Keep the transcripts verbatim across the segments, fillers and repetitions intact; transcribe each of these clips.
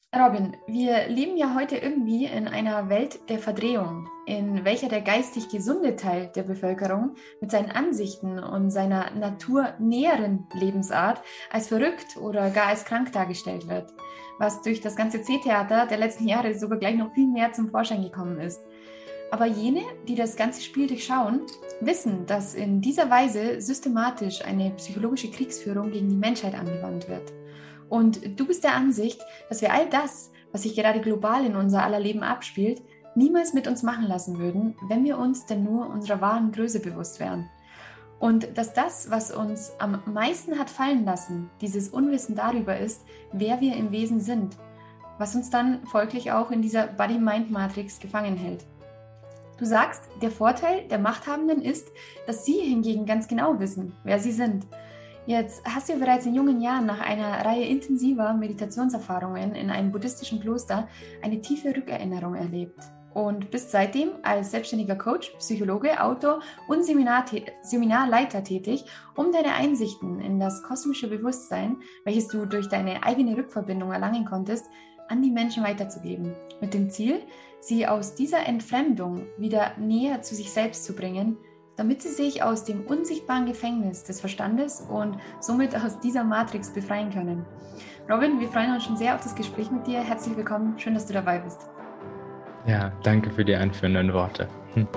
Robin, wir leben ja heute irgendwie in einer Welt der Verdrehung, in welcher der geistig gesunde Teil der Bevölkerung mit seinen Ansichten und seiner naturnäheren Lebensart als verrückt oder gar als krank dargestellt wird, was durch das ganze C-Theater der letzten Jahre sogar gleich noch viel mehr zum Vorschein gekommen ist. Aber jene, die das ganze Spiel durchschauen, wissen, dass in dieser Weise systematisch eine psychologische Kriegsführung gegen die Menschheit angewandt wird. Und du bist der Ansicht, dass wir all das, was sich gerade global in unser aller Leben abspielt, niemals mit uns machen lassen würden, wenn wir uns denn nur unserer wahren Größe bewusst wären. Und dass das, was uns am meisten hat fallen lassen, dieses Unwissen darüber ist, wer wir im Wesen sind, was uns dann folglich auch in dieser Body-Mind-Matrix gefangen hält. Du sagst, der Vorteil der Machthabenden ist, dass sie hingegen ganz genau wissen, wer sie sind. Jetzt hast du bereits in jungen Jahren nach einer Reihe intensiver Meditationserfahrungen in einem buddhistischen Kloster eine tiefe Rückerinnerung erlebt und bist seitdem als selbstständiger Coach, Psychologe, Autor und Seminar Seminarleiter tätig, um deine Einsichten in das kosmische Bewusstsein, welches du durch deine eigene Rückverbindung erlangen konntest, an die Menschen weiterzugeben, mit dem Ziel, sie aus dieser Entfremdung wieder näher zu sich selbst zu bringen, damit sie sich aus dem unsichtbaren Gefängnis des Verstandes und somit aus dieser Matrix befreien können. Robin, wir freuen uns schon sehr auf das Gespräch mit dir. Herzlich willkommen, schön, dass du dabei bist. Ja, danke für die einführenden Worte. Hm.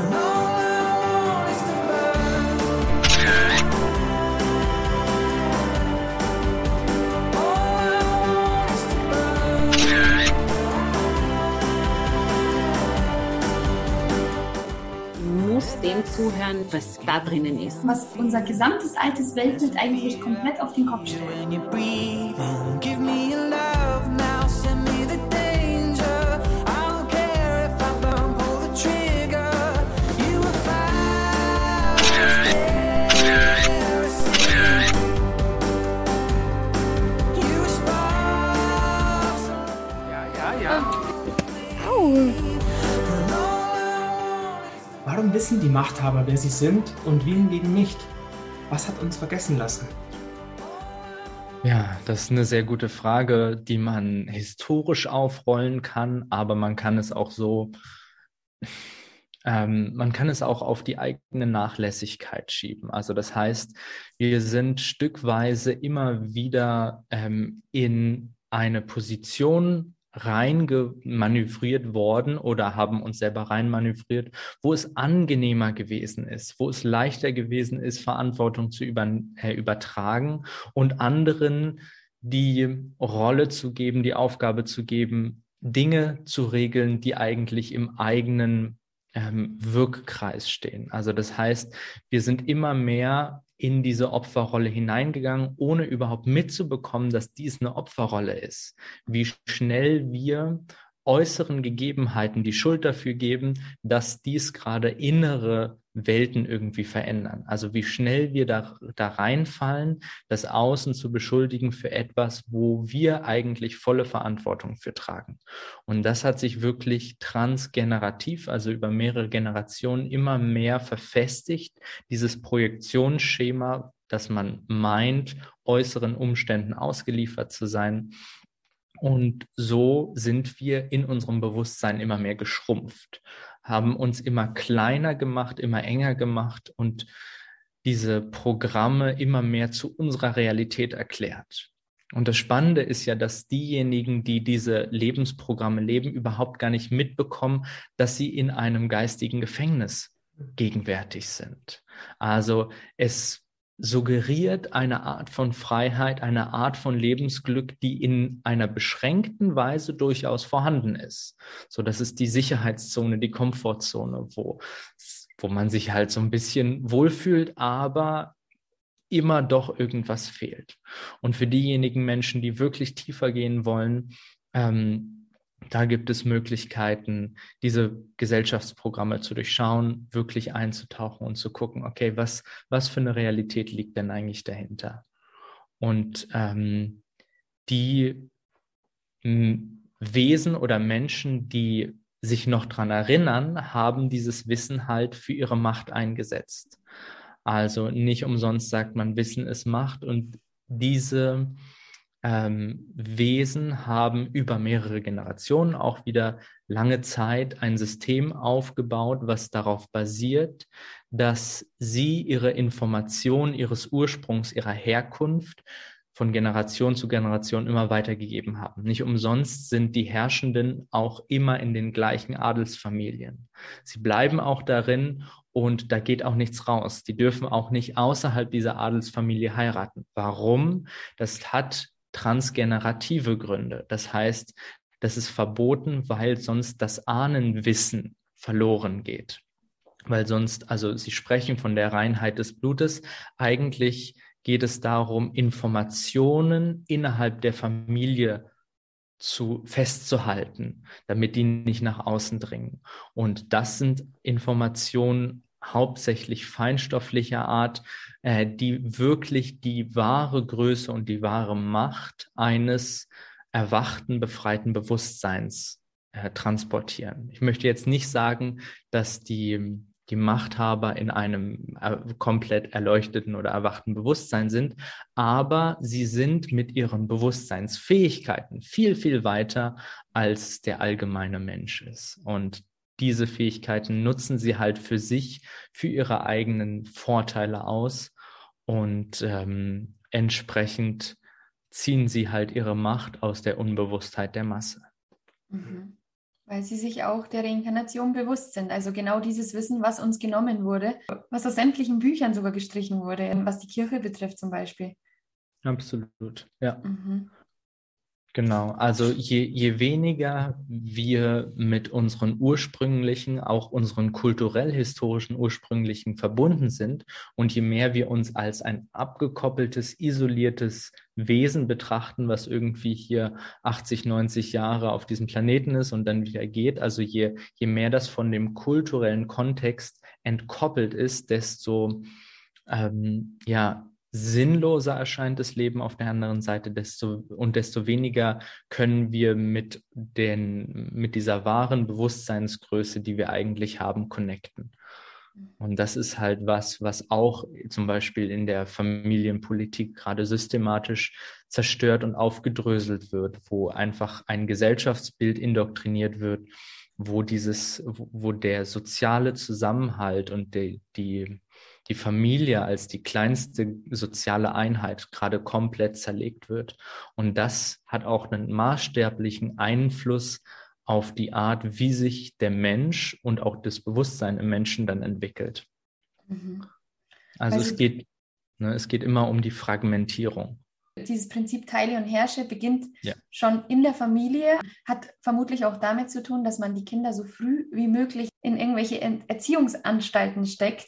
Dem zuhören, was da drinnen ist. Was unser gesamtes altes Weltbild eigentlich komplett auf den Kopf stellt. Ja, ja, ja. Au. Warum wissen die Machthaber, wer sie sind und wir hingegen nicht? Was hat uns vergessen lassen? Ja, das ist eine sehr gute Frage, die man historisch aufrollen kann, aber man kann es auch so, ähm, man kann es auch auf die eigene Nachlässigkeit schieben. Also das heißt, wir sind stückweise immer wieder ähm, in eine Position reingemanövriert worden oder haben uns selber reinmanövriert, wo es angenehmer gewesen ist, wo es leichter gewesen ist, Verantwortung zu über, äh, übertragen und anderen die Rolle zu geben, die Aufgabe zu geben, Dinge zu regeln, die eigentlich im eigenen ähm, Wirkkreis stehen. Also das heißt, wir sind immer mehr in diese Opferrolle hineingegangen, ohne überhaupt mitzubekommen, dass dies eine Opferrolle ist. Wie schnell wir äußeren Gegebenheiten die Schuld dafür geben, dass dies gerade innere Welten irgendwie verändern. Also wie schnell wir da, da reinfallen, das Außen zu beschuldigen für etwas, wo wir eigentlich volle Verantwortung für tragen. Und das hat sich wirklich transgenerativ, also über mehrere Generationen immer mehr verfestigt, dieses Projektionsschema, dass man meint, äußeren Umständen ausgeliefert zu sein. Und so sind wir in unserem Bewusstsein immer mehr geschrumpft, haben uns immer kleiner gemacht, immer enger gemacht und diese Programme immer mehr zu unserer Realität erklärt. Und das Spannende ist ja, dass diejenigen, die diese Lebensprogramme leben, überhaupt gar nicht mitbekommen, dass sie in einem geistigen Gefängnis gegenwärtig sind. Also es suggeriert eine Art von Freiheit, eine Art von Lebensglück, die in einer beschränkten Weise durchaus vorhanden ist. So, das ist die Sicherheitszone, die Komfortzone, wo, wo man sich halt so ein bisschen wohlfühlt, aber immer doch irgendwas fehlt. Und für diejenigen Menschen, die wirklich tiefer gehen wollen, ähm, da gibt es Möglichkeiten, diese Gesellschaftsprogramme zu durchschauen, wirklich einzutauchen und zu gucken, okay, was, was für eine Realität liegt denn eigentlich dahinter? Und ähm, die m, Wesen oder Menschen, die sich noch daran erinnern, haben dieses Wissen halt für ihre Macht eingesetzt. Also nicht umsonst sagt man, Wissen ist Macht, und diese ähm, Wesen haben über mehrere Generationen auch wieder lange Zeit ein System aufgebaut, was darauf basiert, dass sie ihre Information ihres Ursprungs, ihrer Herkunft von Generation zu Generation immer weitergegeben haben. Nicht umsonst sind die Herrschenden auch immer in den gleichen Adelsfamilien. Sie bleiben auch darin und da geht auch nichts raus. Die dürfen auch nicht außerhalb dieser Adelsfamilie heiraten. Warum? Das hat transgenerative Gründe. Das heißt, das ist verboten, weil sonst das Ahnenwissen verloren geht. Weil sonst, also Sie sprechen von der Reinheit des Blutes, eigentlich geht es darum, Informationen innerhalb der Familie zu festzuhalten, damit die nicht nach außen dringen. Und das sind Informationen hauptsächlich feinstofflicher Art, äh, die wirklich die wahre Größe und die wahre Macht eines erwachten, befreiten Bewusstseins äh, transportieren. Ich möchte jetzt nicht sagen, dass die die Machthaber in einem äh, komplett erleuchteten oder erwachten Bewusstsein sind, aber sie sind mit ihren Bewusstseinsfähigkeiten viel, viel weiter, als der allgemeine Mensch ist. Und diese Fähigkeiten nutzen sie halt für sich, für ihre eigenen Vorteile aus und ähm, entsprechend ziehen sie halt ihre Macht aus der Unbewusstheit der Masse. Mhm. Weil sie sich auch der Reinkarnation bewusst sind. Also genau dieses Wissen, was uns genommen wurde, was aus sämtlichen Büchern sogar gestrichen wurde, was die Kirche betrifft zum Beispiel. Absolut, ja. Mhm. Genau, also je, je weniger wir mit unseren ursprünglichen, auch unseren kulturell-historischen ursprünglichen verbunden sind und je mehr wir uns als ein abgekoppeltes, isoliertes Wesen betrachten, was irgendwie hier achtzig, neunzig Jahre auf diesem Planeten ist und dann wieder geht, also je, je mehr das von dem kulturellen Kontext entkoppelt ist, desto ähm, ja, sinnloser erscheint das Leben auf der anderen Seite, desto und desto weniger können wir mit den mit dieser wahren Bewusstseinsgröße, die wir eigentlich haben, connecten. Und das ist halt was, was auch zum Beispiel in der Familienpolitik gerade systematisch zerstört und aufgedröselt wird, wo einfach ein Gesellschaftsbild indoktriniert wird, wo dieses, wo der soziale Zusammenhalt und die, die die Familie als die kleinste soziale Einheit gerade komplett zerlegt wird. Und das hat auch einen maßstäblichen Einfluss auf die Art, wie sich der Mensch und auch das Bewusstsein im Menschen dann entwickelt. Mhm. Also, Also es geht, ne, es geht immer um die Fragmentierung. dieses Prinzip Teile und Herrsche beginnt Ja. schon in der Familie, hat vermutlich auch damit zu tun, dass man die Kinder so früh wie möglich in irgendwelche Erziehungsanstalten steckt,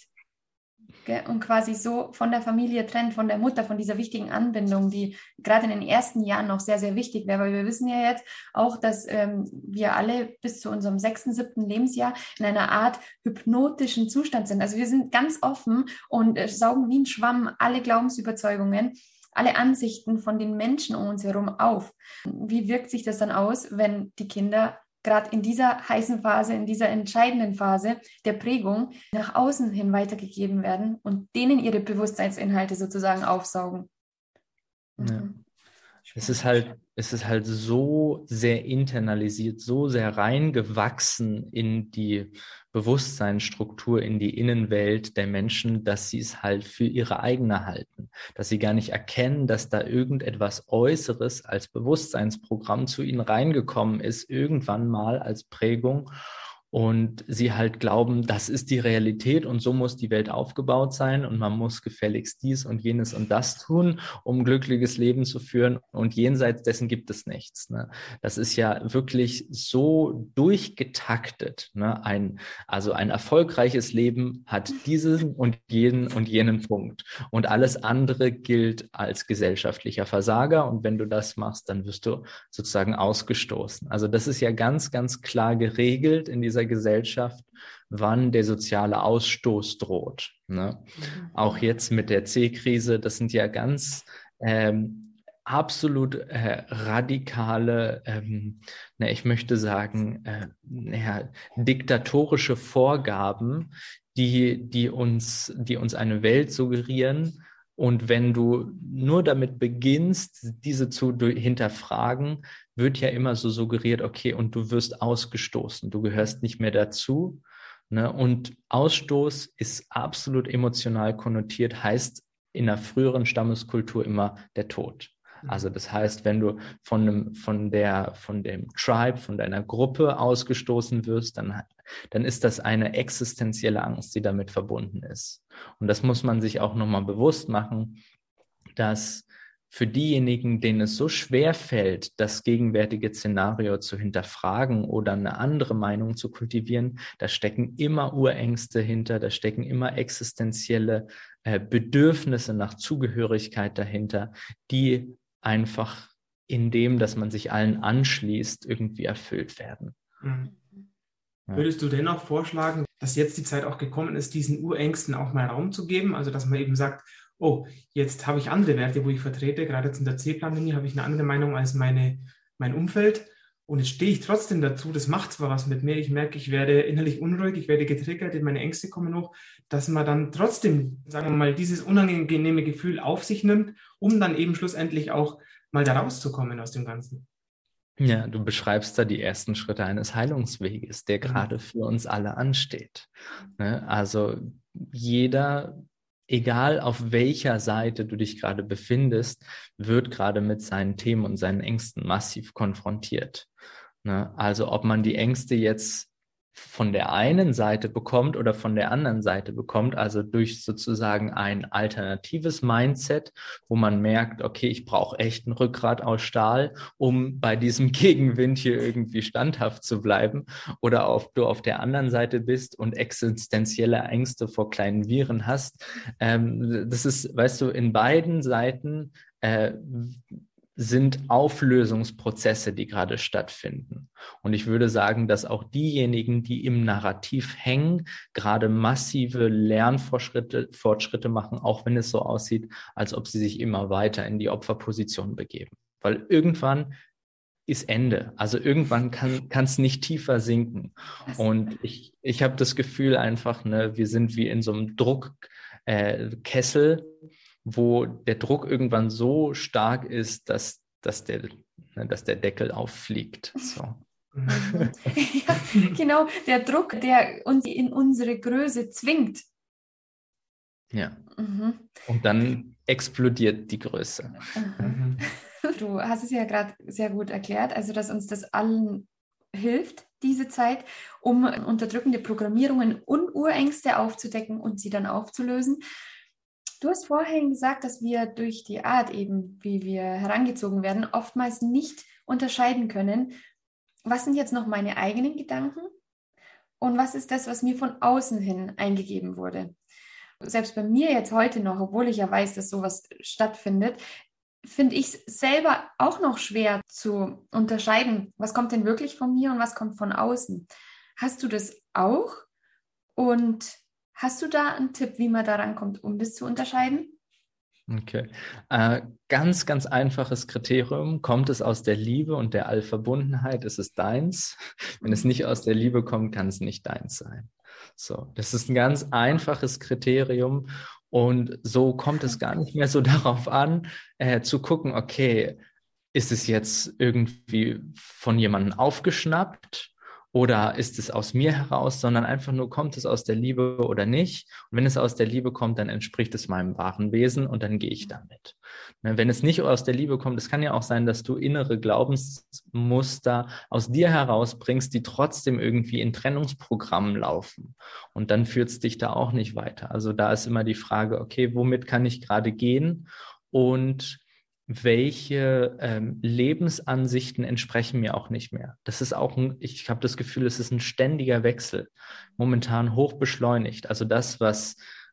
und quasi so von der Familie trennt, von der Mutter, von dieser wichtigen Anbindung, die gerade in den ersten Jahren noch sehr, sehr wichtig wäre. Weil wir wissen ja jetzt auch, dass ähm, wir alle bis zu unserem sechsten, siebten Lebensjahr in einer Art hypnotischen Zustand sind. Also wir sind ganz offen und äh, saugen wie ein Schwamm alle Glaubensüberzeugungen, alle Ansichten von den Menschen um uns herum auf. Wie wirkt sich das dann aus, wenn die Kinder gerade in dieser heißen Phase, in dieser entscheidenden Phase der Prägung nach außen hin weitergegeben werden und denen ihre Bewusstseinsinhalte sozusagen aufsaugen? Mhm. Ja. Es ist halt, es ist halt so sehr internalisiert, so sehr reingewachsen in die Bewusstseinsstruktur, in die Innenwelt der Menschen, dass sie es halt für ihre eigene halten. Dass sie gar nicht erkennen, dass da irgendetwas Äußeres als Bewusstseinsprogramm zu ihnen reingekommen ist, irgendwann mal als Prägung. Und sie halt glauben, das ist die Realität und so muss die Welt aufgebaut sein und man muss gefälligst dies und jenes und das tun, um ein glückliches Leben zu führen und jenseits dessen gibt es nichts. Ne? Das ist ja wirklich so durchgetaktet. Ne? Ein, also ein erfolgreiches Leben hat diesen und jenen und jenen Punkt und alles andere gilt als gesellschaftlicher Versager und wenn du das machst, dann wirst du sozusagen ausgestoßen. Also das ist ja ganz, ganz klar geregelt in dieser Gesellschaft, wann der soziale Ausstoß droht. Ne? Mhm. Auch jetzt mit der C-Krise, das sind ja ganz ähm, absolut äh, radikale, ähm, ne, ich möchte sagen, äh, ja, diktatorische Vorgaben, die, die, uns, die uns eine Welt suggerieren, Und wenn du nur damit beginnst, diese zu hinterfragen, wird ja immer so suggeriert, okay, und du wirst ausgestoßen, du gehörst nicht mehr dazu. Ne? Und Ausstoß ist absolut emotional konnotiert, heißt in der früheren Stammeskultur immer der Tod. Also das heißt, wenn du von einem, von der, von dem Tribe, von deiner Gruppe ausgestoßen wirst, dann, dann ist das eine existenzielle Angst, die damit verbunden ist. Und das muss man sich auch nochmal bewusst machen, dass für diejenigen, denen es so schwer fällt, das gegenwärtige Szenario zu hinterfragen oder eine andere Meinung zu kultivieren, da stecken immer Urängste hinter, da stecken immer existenzielle äh, Bedürfnisse nach Zugehörigkeit dahinter, die einfach in dem, dass man sich allen anschließt, irgendwie erfüllt werden. Mhm. Ja. Würdest du dennoch vorschlagen, dass jetzt die Zeit auch gekommen ist, diesen Urängsten auch mal Raum zu geben? Also dass man eben sagt, oh, jetzt habe ich andere Werte, wo ich vertrete, gerade jetzt in der C-Plan-Linie habe ich eine andere Meinung als meine, mein Umfeld und jetzt stehe ich trotzdem dazu, das macht zwar was mit mir, ich merke, ich werde innerlich unruhig, ich werde getriggert, meine Ängste kommen hoch, dass man dann trotzdem, sagen wir mal, dieses unangenehme Gefühl auf sich nimmt, um dann eben schlussendlich auch mal da rauszukommen aus dem Ganzen. Ja, du beschreibst da die ersten Schritte eines Heilungsweges, der gerade für uns alle ansteht. Ne? Also jeder, egal auf welcher Seite du dich gerade befindest, wird gerade mit seinen Themen und seinen Ängsten massiv konfrontiert. Ne? Also ob man die Ängste jetzt von der einen Seite bekommt oder von der anderen Seite bekommt, also durch sozusagen ein alternatives Mindset, wo man merkt, okay, ich brauche echt ein Rückgrat aus Stahl, um bei diesem Gegenwind hier irgendwie standhaft zu bleiben, oder ob du auf der anderen Seite bist und existenzielle Ängste vor kleinen Viren hast. Ähm, das ist, weißt du, in beiden Seiten äh, sind Auflösungsprozesse, die gerade stattfinden. Und ich würde sagen, dass auch diejenigen, die im Narrativ hängen, gerade massive Lernfortschritte Fortschritte machen, auch wenn es so aussieht, als ob sie sich immer weiter in die Opferposition begeben. Weil irgendwann ist Ende. Also irgendwann kann es nicht tiefer sinken. Und ich, ich habe das Gefühl einfach, ne, wir sind wie in so einem Druckkessel, äh, wo der Druck irgendwann so stark ist, dass, dass, der, ne, dass der Deckel auffliegt. So. Ja, genau, der Druck, der uns in unsere Größe zwingt. Ja. Mhm. Und dann explodiert die Größe. Mhm. Du hast es ja gerade sehr gut erklärt, also dass uns das allen hilft, diese Zeit, um unterdrückende Programmierungen und Urängste aufzudecken und sie dann aufzulösen. Du hast vorhin gesagt, dass wir durch die Art eben, wie wir herangezogen werden, oftmals nicht unterscheiden können, was sind jetzt noch meine eigenen Gedanken und was ist das, was mir von außen hin eingegeben wurde. Selbst bei mir jetzt heute noch, obwohl ich ja weiß, dass sowas stattfindet, finde ich es selber auch noch schwer zu unterscheiden, was kommt denn wirklich von mir und was kommt von außen. Hast du das auch? Und hast du da einen Tipp, wie man da rankommt, um das zu unterscheiden? Okay. Äh, ganz, ganz einfaches Kriterium. Kommt es aus der Liebe und der Allverbundenheit, ist es deins. Wenn es nicht aus der Liebe kommt, kann es nicht deins sein. So, das ist ein ganz einfaches Kriterium. Und so kommt es gar nicht mehr so darauf an, äh, zu gucken, okay, ist es jetzt irgendwie von jemandem aufgeschnappt? Oder ist es aus mir heraus, sondern einfach nur, kommt es aus der Liebe oder nicht? Und wenn es aus der Liebe kommt, dann entspricht es meinem wahren Wesen und dann gehe ich damit. Wenn es nicht aus der Liebe kommt, es kann ja auch sein, dass du innere Glaubensmuster aus dir herausbringst, die trotzdem irgendwie in Trennungsprogrammen laufen. Und dann führt es dich da auch nicht weiter. Also da ist immer die Frage, okay, womit kann ich gerade gehen? Und welche ähm, Lebensansichten entsprechen mir auch nicht mehr. Das ist auch ein, ich habe das Gefühl, es ist ein ständiger Wechsel, momentan hoch beschleunigt. Also das, was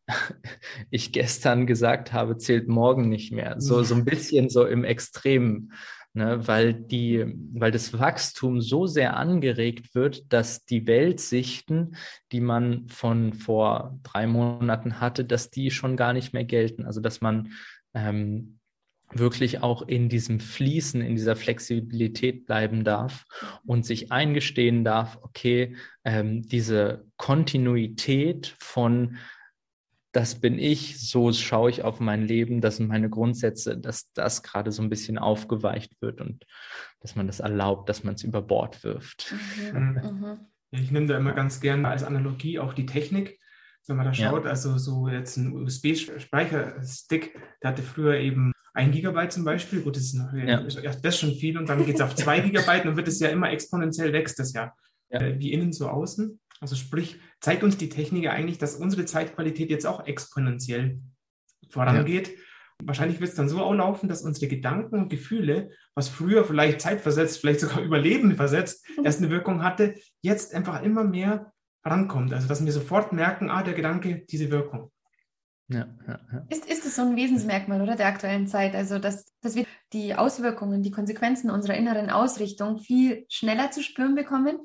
ich gestern gesagt habe, zählt morgen nicht mehr. So, so ein bisschen so im Extremen, ne? Weil die, weil das Wachstum so sehr angeregt wird, dass die Weltsichten, die man von vor drei Monaten hatte, dass die schon gar nicht mehr gelten. Also dass man ähm, wirklich auch in diesem Fließen, in dieser Flexibilität bleiben darf und sich eingestehen darf, okay, ähm, diese Kontinuität von das bin ich, so schaue ich auf mein Leben, das sind meine Grundsätze, dass das gerade so ein bisschen aufgeweicht wird und dass man das erlaubt, dass man es über Bord wirft. Mhm. Mhm. Ich nehme da immer ganz gerne als Analogie auch die Technik. Wenn man da schaut, Ja. also so jetzt ein U S B-Speicherstick, der hatte früher eben ein Gigabyte zum Beispiel. Gut, das ist, noch, Ja. das ist schon viel und dann geht es auf zwei Gigabyte und dann wird es ja immer exponentiell, wächst das ja, Ja. äh, wie innen so außen. Also sprich, zeigt uns die Technik ja eigentlich, dass unsere Zeitqualität jetzt auch exponentiell vorangeht. Ja. Wahrscheinlich wird es dann so auch laufen, dass unsere Gedanken und Gefühle, was früher vielleicht zeitversetzt, vielleicht sogar Überleben versetzt, erst eine Wirkung hatte, jetzt einfach immer mehr rankommt. Also dass wir sofort merken, ah, der Gedanke, diese Wirkung. Ja, ja, ja. Ist, ist es so ein Wesensmerkmal, oder, der aktuellen Zeit? Also, dass, dass wir die Auswirkungen, die Konsequenzen unserer inneren Ausrichtung viel schneller zu spüren bekommen?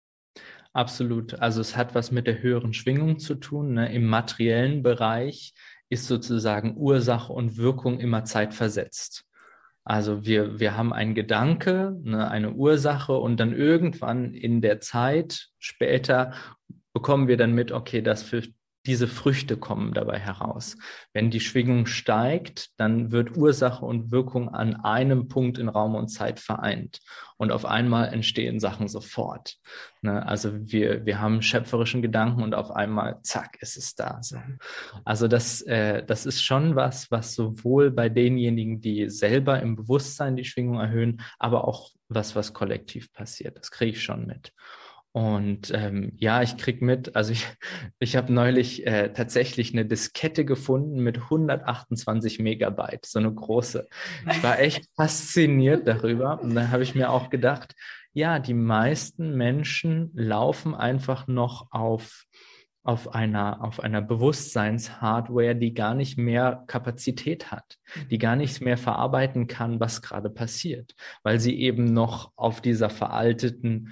Absolut. Also es hat was mit der höheren Schwingung zu tun. Ne? Im materiellen Bereich ist sozusagen Ursache und Wirkung immer zeitversetzt. Also wir, wir haben einen Gedanke, ne, eine Ursache und dann irgendwann in der Zeit später bekommen wir dann mit, okay, das für diese Früchte kommen dabei heraus. Wenn die Schwingung steigt, dann wird Ursache und Wirkung an einem Punkt in Raum und Zeit vereint. Und auf einmal entstehen Sachen sofort. Ne? Also wir, wir haben schöpferischen Gedanken und auf einmal, zack, ist es da. So. Also das, äh, das ist schon was, was sowohl bei denjenigen, die selber im Bewusstsein die Schwingung erhöhen, aber auch was, was kollektiv passiert. Das kriege ich schon mit. Und ähm, ja, ich krieg mit, also ich, ich habe neulich äh, tatsächlich eine Diskette gefunden mit hundertachtundzwanzig Megabyte, so eine große. Ich war echt fasziniert darüber und dann habe ich mir auch gedacht, ja, die meisten Menschen laufen einfach noch auf, auf einer, auf einer Bewusstseinshardware, die gar nicht mehr Kapazität hat, die gar nichts mehr verarbeiten kann, was gerade passiert, weil sie eben noch auf dieser veralteten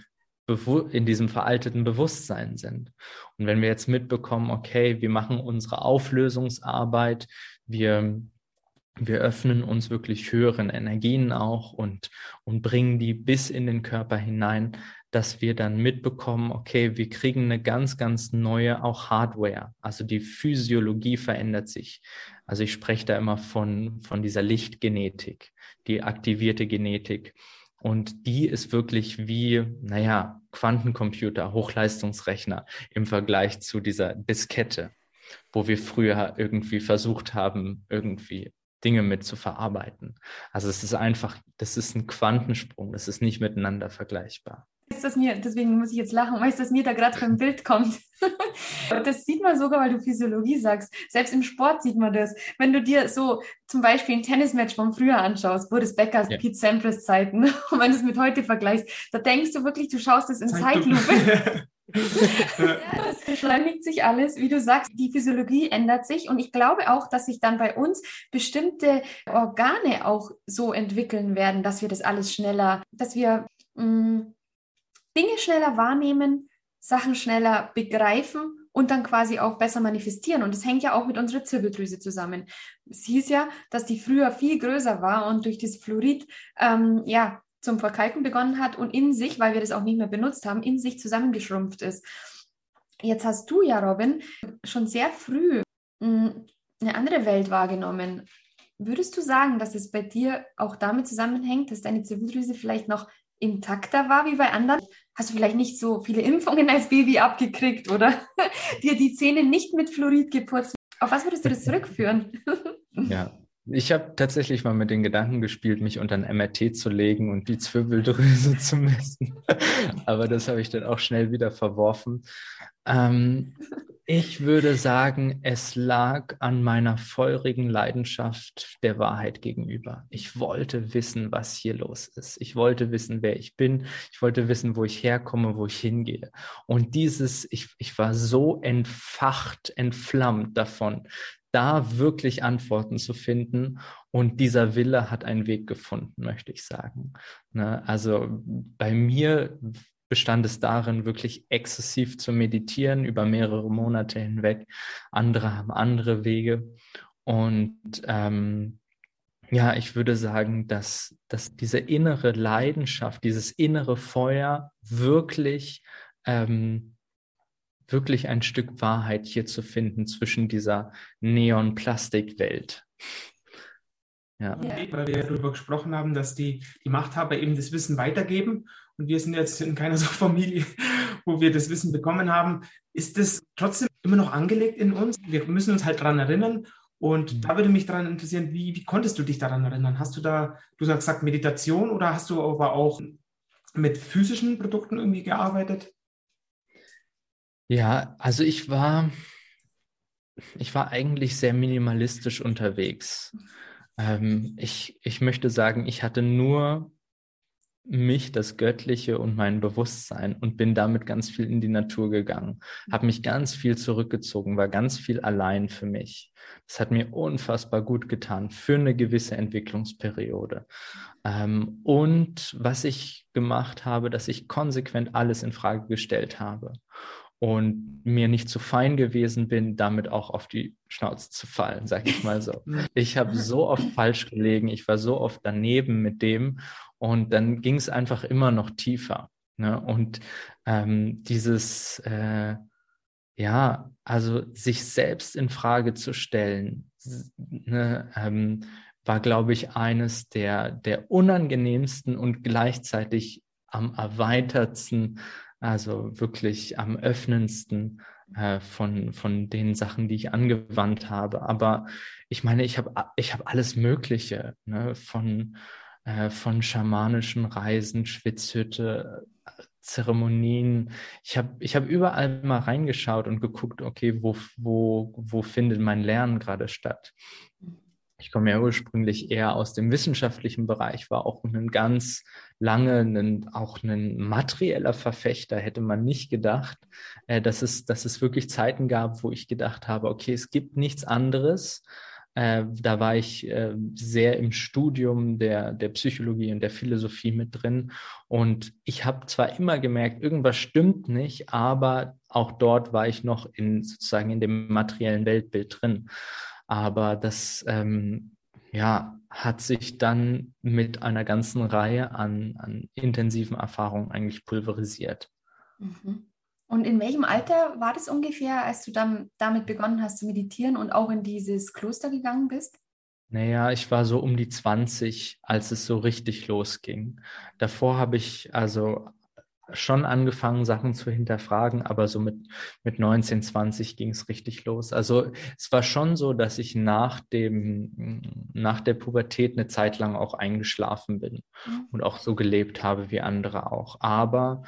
in diesem veralteten Bewusstsein sind. Und wenn wir jetzt mitbekommen, okay, wir machen unsere Auflösungsarbeit, wir, wir öffnen uns wirklich höheren Energien auch und, und bringen die bis in den Körper hinein, dass wir dann mitbekommen, okay, wir kriegen eine ganz, ganz neue auch Hardware. Also die Physiologie verändert sich. Also ich spreche da immer von, von dieser Lichtgenetik, die aktivierte Genetik. Und die ist wirklich wie, naja, Quantencomputer, Hochleistungsrechner im Vergleich zu dieser Diskette, wo wir früher irgendwie versucht haben, irgendwie Dinge mit zu verarbeiten. Also es ist einfach, das ist ein Quantensprung, das ist nicht miteinander vergleichbar. Weißt du, mir, deswegen muss ich jetzt lachen, weißt du, dass mir da gerade beim Bild kommt. Das sieht man sogar, weil du Physiologie sagst. Selbst im Sport sieht man das. Wenn du dir so zum Beispiel ein Tennismatch von früher anschaust, Boris Beckers, ja. Pete Sampras Zeiten, und wenn du es mit heute vergleichst, da denkst du wirklich, du schaust es in Zeitlupe. Ja, das beschleunigt sich alles, wie du sagst, die Physiologie ändert sich und ich glaube auch, dass sich dann bei uns bestimmte Organe auch so entwickeln werden, dass wir das alles schneller, dass wir mh, Dinge schneller wahrnehmen, Sachen schneller begreifen und dann quasi auch besser manifestieren. Und das hängt ja auch mit unserer Zirbeldrüse zusammen. Es hieß ja, dass die früher viel größer war und durch das Fluorid ähm, ja, zum Verkalken begonnen hat und in sich, weil wir das auch nicht mehr benutzt haben, in sich zusammengeschrumpft ist. Jetzt hast du ja, Robin, schon sehr früh mh, eine andere Welt wahrgenommen. Würdest du sagen, dass es bei dir auch damit zusammenhängt, dass deine Zirbeldrüse vielleicht noch intakter war wie bei anderen? Hast du vielleicht nicht so viele Impfungen als Baby abgekriegt oder dir die Zähne nicht mit Fluorid geputzt? Auf was würdest du das zurückführen? Ja, ich habe tatsächlich mal mit den Gedanken gespielt, mich unter ein M R T zu legen und die Zwirbeldrüse zu messen. Aber das habe ich dann auch schnell wieder verworfen. Ähm, ich würde sagen, es lag an meiner feurigen Leidenschaft der Wahrheit gegenüber. Ich wollte wissen, was hier los ist. Ich wollte wissen, wer ich bin. Ich wollte wissen, wo ich herkomme, wo ich hingehe. Und dieses, ich, ich war so entfacht, entflammt davon, da wirklich Antworten zu finden. Und dieser Wille hat einen Weg gefunden, möchte ich sagen. Ne? Also bei mir bestand es darin, wirklich exzessiv zu meditieren über mehrere Monate hinweg. Andere haben andere Wege. Und ähm, ja, ich würde sagen, dass, dass diese innere Leidenschaft, dieses innere Feuer wirklich ähm, wirklich ein Stück Wahrheit hier zu finden zwischen dieser Neon-Plastik-Welt. Ja. Ja. Weil wir darüber gesprochen haben, dass die, die Machthaber eben das Wissen weitergeben und wir sind jetzt in keiner so Familie, wo wir das Wissen bekommen haben. Ist das trotzdem immer noch angelegt in uns? Wir müssen uns halt daran erinnern und da würde mich daran interessieren, wie, wie konntest du dich daran erinnern? Hast du da, du hast gesagt Meditation oder hast du aber auch mit physischen Produkten irgendwie gearbeitet? Ja, also ich war, ich war eigentlich sehr minimalistisch unterwegs. Ähm, ich, ich möchte sagen, ich hatte nur mich, das Göttliche und mein Bewusstsein und bin damit ganz viel in die Natur gegangen, habe mich ganz viel zurückgezogen, war ganz viel allein für mich. Das hat mir unfassbar gut getan für eine gewisse Entwicklungsperiode. Ähm, und was ich gemacht habe, dass ich konsequent alles in Frage gestellt habe und mir nicht zu fein gewesen bin, damit auch auf die Schnauze zu fallen, sag ich mal so. Ich habe so oft falsch gelegen, ich war so oft daneben mit dem und dann ging es einfach immer noch tiefer. Ne? Und ähm, dieses, äh, ja, also sich selbst in Frage zu stellen, ne, ähm, war, glaube ich, eines der, der unangenehmsten und gleichzeitig am erweitertsten, also wirklich am öffnendsten äh, von, von den Sachen, die ich angewandt habe. Aber ich meine, ich habe ich hab alles Mögliche, ne? Von, äh, von schamanischen Reisen, Schwitzhütte, Zeremonien. Ich habe ich hab überall mal reingeschaut und geguckt, okay, wo, wo, wo findet mein Lernen gerade statt? Ich komme ja ursprünglich eher aus dem wissenschaftlichen Bereich, war auch ein ganz lange ein, auch ein materieller Verfechter, hätte man nicht gedacht, äh, dass es, dass es wirklich Zeiten gab, wo ich gedacht habe, okay, es gibt nichts anderes. Äh, da war ich äh, sehr im Studium der, der Psychologie und der Philosophie mit drin. Und ich habe zwar immer gemerkt, irgendwas stimmt nicht, aber auch dort war ich noch in sozusagen in dem materiellen Weltbild drin. Aber das ähm, ja, hat sich dann mit einer ganzen Reihe an, an intensiven Erfahrungen eigentlich pulverisiert. Mhm. Und in welchem Alter war das ungefähr, als du dann damit begonnen hast zu meditieren und auch in dieses Kloster gegangen bist? Naja, ich war so um die zwanzig, als es so richtig losging. Davor habe ich also schon angefangen, Sachen zu hinterfragen, aber so mit, mit neunzehn, zwanzig ging es richtig los. Also es war schon so, dass ich nach dem, nach der Pubertät eine Zeit lang auch eingeschlafen bin Mhm. und auch so gelebt habe wie andere auch. Aber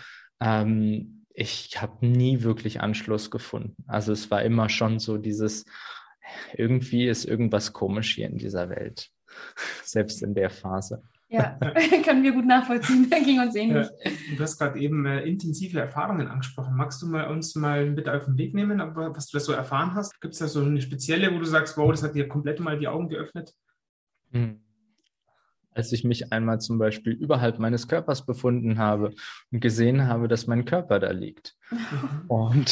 ähm, ich habe nie wirklich Anschluss gefunden. Also es war immer schon so dieses, irgendwie ist irgendwas komisch hier in dieser Welt, selbst in der Phase. Ja, können wir gut nachvollziehen. Ging uns ähnlich. Ja, du hast gerade eben äh, intensive Erfahrungen angesprochen. Magst du mal uns mal mit auf den Weg nehmen, aber was du da so erfahren hast? Gibt es da so eine spezielle, wo du sagst, wow, das hat dir komplett mal die Augen geöffnet? Hm. Als ich mich einmal zum Beispiel überhalb meines Körpers befunden habe und gesehen habe, dass mein Körper da liegt. Und,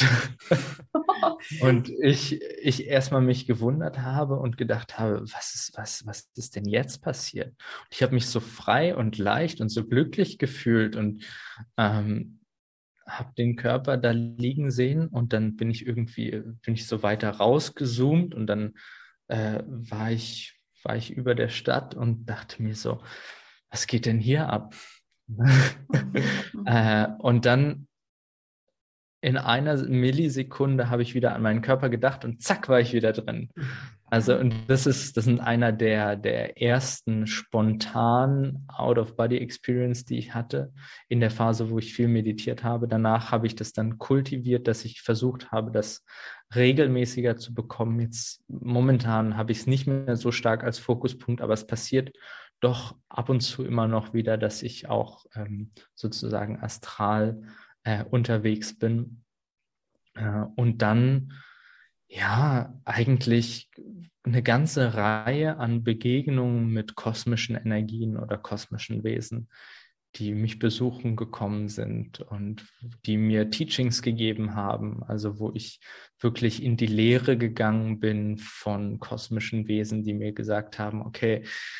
und ich, ich erstmal mich gewundert habe und gedacht habe, was ist, was, was ist denn jetzt passiert? Und ich habe mich so frei und leicht und so glücklich gefühlt und ähm, habe den Körper da liegen sehen und dann bin ich irgendwie, bin ich so weiter rausgezoomt und dann äh, war ich war ich über der Stadt und dachte mir so, was geht denn hier ab? äh, und dann in einer Millisekunde habe ich wieder an meinen Körper gedacht und zack, war ich wieder drin. Also, und das ist, das sind einer der, der ersten spontan Out-of-Body-Experience, die ich hatte, in der Phase, wo ich viel meditiert habe. Danach habe ich das dann kultiviert, dass ich versucht habe, das regelmäßiger zu bekommen. Jetzt momentan habe ich es nicht mehr so stark als Fokuspunkt, aber es passiert doch ab und zu immer noch wieder, dass ich auch ähm, sozusagen astral äh, unterwegs bin. Äh, und dann ja, eigentlich eine ganze Reihe an Begegnungen mit kosmischen Energien oder kosmischen Wesen, die mich besuchen gekommen sind und die mir Teachings gegeben haben, also wo ich wirklich in die Lehre gegangen bin von kosmischen Wesen, die mir gesagt haben, okay,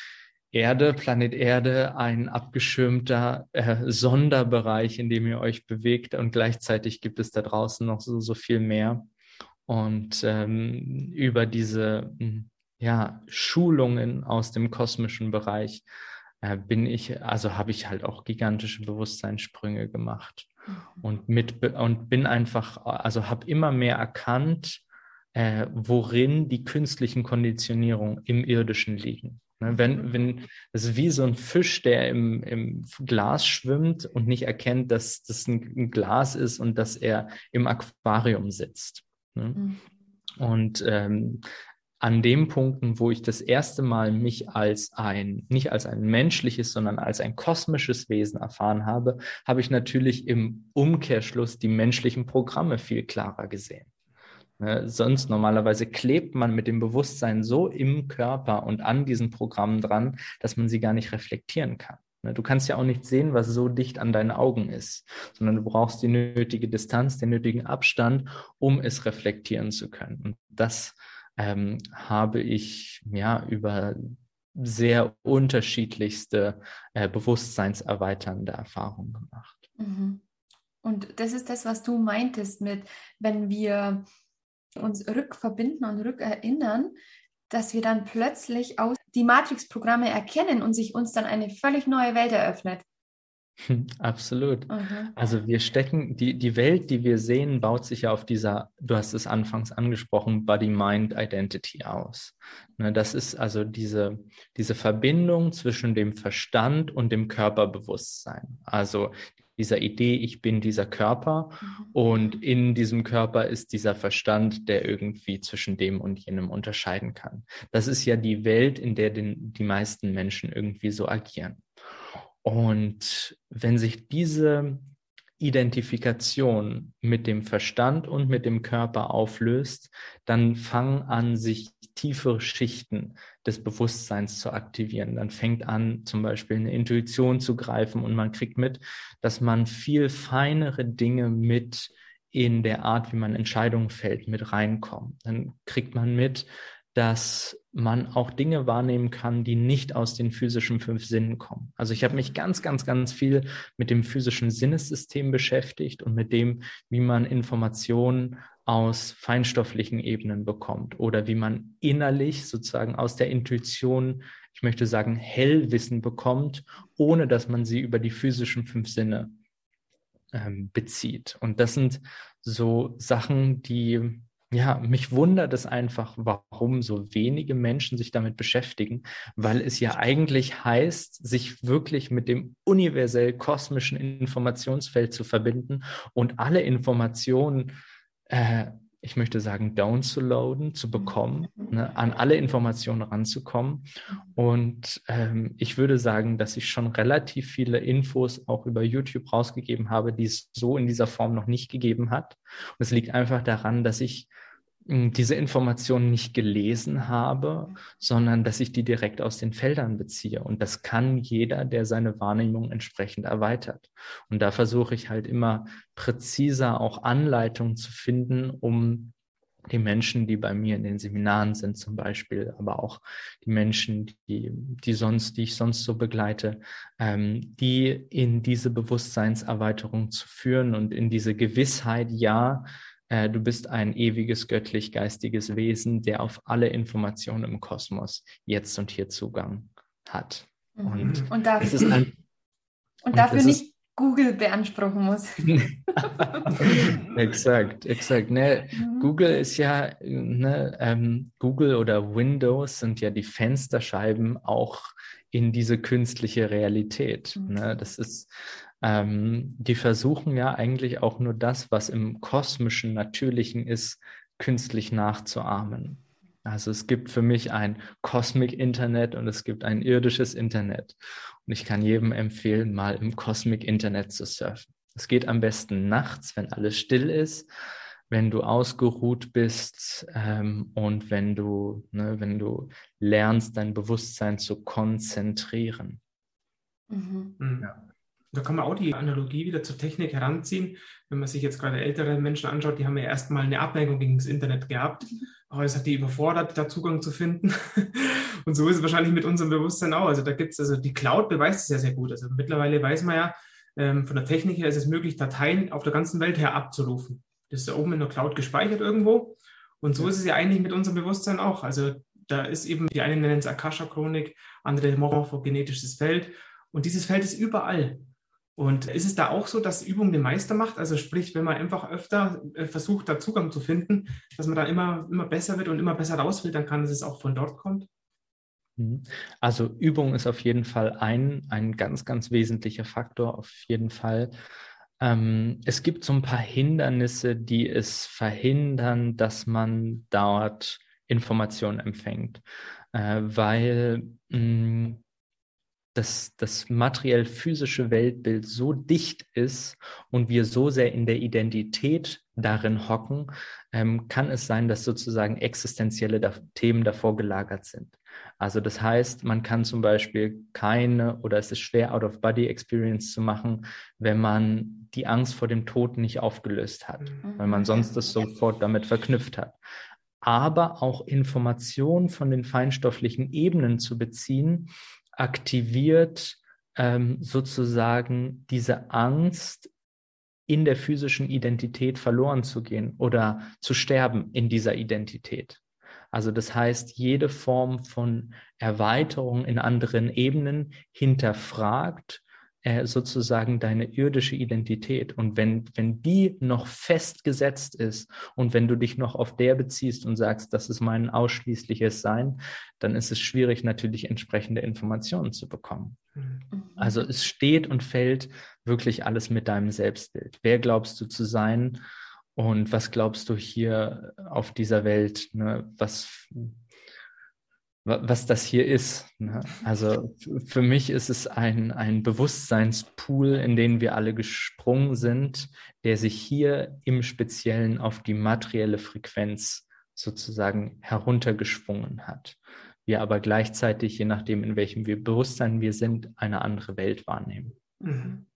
Erde, Planet Erde, ein abgeschirmter äh, Sonderbereich, in dem ihr euch bewegt und gleichzeitig gibt es da draußen noch so, so viel mehr. Und ähm, über diese ja, Schulungen aus dem kosmischen Bereich äh, bin ich, also habe ich halt auch gigantische Bewusstseinssprünge gemacht und mit und bin einfach, also habe immer mehr erkannt, äh, worin die künstlichen Konditionierungen im Irdischen liegen. Ne, wenn, wenn, das ist wie so ein Fisch, der im, im Glas schwimmt und nicht erkennt, dass das ein, ein Glas ist und dass er im Aquarium sitzt. Ne? Mhm. Und ähm, an den Punkten, wo ich das erste Mal mich als ein, nicht als ein menschliches, sondern als ein kosmisches Wesen erfahren habe, habe ich natürlich im Umkehrschluss die menschlichen Programme viel klarer gesehen. Ne, sonst normalerweise klebt man mit dem Bewusstsein so im Körper und an diesen Programmen dran, dass man sie gar nicht reflektieren kann. Ne, du kannst ja auch nicht sehen, was so dicht an deinen Augen ist, sondern du brauchst die nötige Distanz, den nötigen Abstand, um es reflektieren zu können. Und das ähm, habe ich ja über sehr unterschiedlichste äh, bewusstseinserweiternde Erfahrungen gemacht. Mhm. Und das ist das, was du meintest mit, wenn wir uns rückverbinden und rückerinnern, dass wir dann plötzlich aus die Matrix-Programme erkennen und sich uns dann eine völlig neue Welt eröffnet. Absolut. Mhm. Also wir stecken, die, die Welt, die wir sehen, baut sich ja auf dieser, du hast es anfangs angesprochen, Body-Mind-Identity aus. Ne, das ist also diese, diese Verbindung zwischen dem Verstand und dem Körperbewusstsein. Also dieser Idee, ich bin dieser Körper mhm. und in diesem Körper ist dieser Verstand, der irgendwie zwischen dem und jenem unterscheiden kann. Das ist ja die Welt, in der den, die meisten Menschen irgendwie so agieren. Und wenn sich diese Identifikation mit dem Verstand und mit dem Körper auflöst, dann fangen an, sich tiefere Schichten des Bewusstseins zu aktivieren. Dann fängt an, zum Beispiel eine Intuition zu greifen und man kriegt mit, dass man viel feinere Dinge mit in der Art, wie man Entscheidungen fällt, mit reinkommt. Dann kriegt man mit, dass man auch Dinge wahrnehmen kann, die nicht aus den physischen fünf Sinnen kommen. Also ich habe mich ganz, ganz, ganz viel mit dem physischen Sinnessystem beschäftigt und mit dem, wie man Informationen aus feinstofflichen Ebenen bekommt oder wie man innerlich sozusagen aus der Intuition, ich möchte sagen, Hellwissen bekommt, ohne dass man sie über die physischen fünf Sinne ähm, bezieht. Und das sind so Sachen, die Ja, mich wundert es einfach, warum so wenige Menschen sich damit beschäftigen, weil es ja eigentlich heißt, sich wirklich mit dem universell kosmischen Informationsfeld zu verbinden und alle Informationen, äh, ich möchte sagen, downzuladen, zu bekommen, ne, an alle Informationen ranzukommen. Und ähm, ich würde sagen, dass ich schon relativ viele Infos auch über YouTube rausgegeben habe, die es so in dieser Form noch nicht gegeben hat. Und es liegt einfach daran, dass ich mh, diese Informationen nicht gelesen habe, sondern dass ich die direkt aus den Feldern beziehe. Und das kann jeder, der seine Wahrnehmung entsprechend erweitert. Und da versuche ich halt immer präziser auch Anleitungen zu finden, um die Menschen, die bei mir in den Seminaren sind zum Beispiel, aber auch die Menschen, die, die sonst, die ich sonst so begleite, ähm, die in diese Bewusstseinserweiterung zu führen und in diese Gewissheit, ja, äh, du bist ein ewiges, göttlich-geistiges Wesen, der auf alle Informationen im Kosmos jetzt und hier Zugang hat. Mhm. Und, und, darf, es ist ein, und, und dafür nicht Google beanspruchen muss. Exakt, exakt. Ne, Mhm. Google ist ja, ne, ähm, Google oder Windows sind ja die Fensterscheiben auch in diese künstliche Realität. Mhm. Ne? Das ist, ähm, die versuchen ja eigentlich auch nur das, was im kosmischen Natürlichen ist, künstlich nachzuahmen. Also es gibt für mich ein Cosmic Internet und es gibt ein irdisches Internet. Und ich kann jedem empfehlen, mal im Cosmic Internet zu surfen. Es geht am besten nachts, wenn alles still ist, wenn du ausgeruht bist ähm, und wenn du, ne, wenn du lernst, dein Bewusstsein zu konzentrieren. Mhm. Ja. Da kann man auch die Analogie wieder zur Technik heranziehen. Wenn man sich jetzt gerade ältere Menschen anschaut, die haben ja erstmal eine Abneigung gegen das Internet gehabt. Aber es hat die überfordert, da Zugang zu finden. Und so ist es wahrscheinlich mit unserem Bewusstsein auch. Also da gibt es, also die Cloud beweist es ja sehr gut. Also mittlerweile weiß man ja, ähm, von der Technik her ist es möglich, Dateien auf der ganzen Welt her abzurufen. Das ist da oben in der Cloud gespeichert irgendwo. Und so ist es ja eigentlich mit unserem Bewusstsein auch. Also da ist eben, die einen nennen es Akasha-Chronik, andere morphogenetisches Feld. Und dieses Feld ist überall. Und ist es da auch so, dass Übung den Meister macht? Also sprich, wenn man einfach öfter versucht, da Zugang zu finden, dass man da immer, immer besser wird und immer besser rausfiltern kann, dass es auch von dort kommt? Also Übung ist auf jeden Fall ein, ein ganz, ganz wesentlicher Faktor, auf jeden Fall. Ähm, es gibt so ein paar Hindernisse, die es verhindern, dass man dort Informationen empfängt, äh, weil mh, dass das materiell-physische Weltbild so dicht ist und wir so sehr in der Identität darin hocken, ähm, kann es sein, dass sozusagen existenzielle da- Themen davor gelagert sind. Also das heißt, man kann zum Beispiel keine oder es ist schwer, Out-of-Body-Experience zu machen, wenn man die Angst vor dem Tod nicht aufgelöst hat, Mhm. weil man sonst das sofort damit verknüpft hat. Aber auch Informationen von den feinstofflichen Ebenen zu beziehen, aktiviert ähm, sozusagen diese Angst, in der physischen Identität verloren zu gehen oder zu sterben in dieser Identität. Also das heißt, jede Form von Erweiterung in anderen Ebenen hinterfragt äh, sozusagen deine irdische Identität. Und wenn, wenn die noch festgesetzt ist und wenn du dich noch auf der beziehst und sagst, das ist mein ausschließliches Sein, dann ist es schwierig, natürlich entsprechende Informationen zu bekommen. Also es steht und fällt wirklich alles mit deinem Selbstbild. Wer glaubst du zu sein und was glaubst du hier auf dieser Welt, ne, was, was das hier ist? Ne? Also für mich ist es ein, ein Bewusstseinspool, in den wir alle gesprungen sind, der sich hier im Speziellen auf die materielle Frequenz sozusagen heruntergeschwungen hat. Wir aber gleichzeitig, je nachdem, in welchem wir Bewusstsein wir sind, eine andere Welt wahrnehmen. Mhm.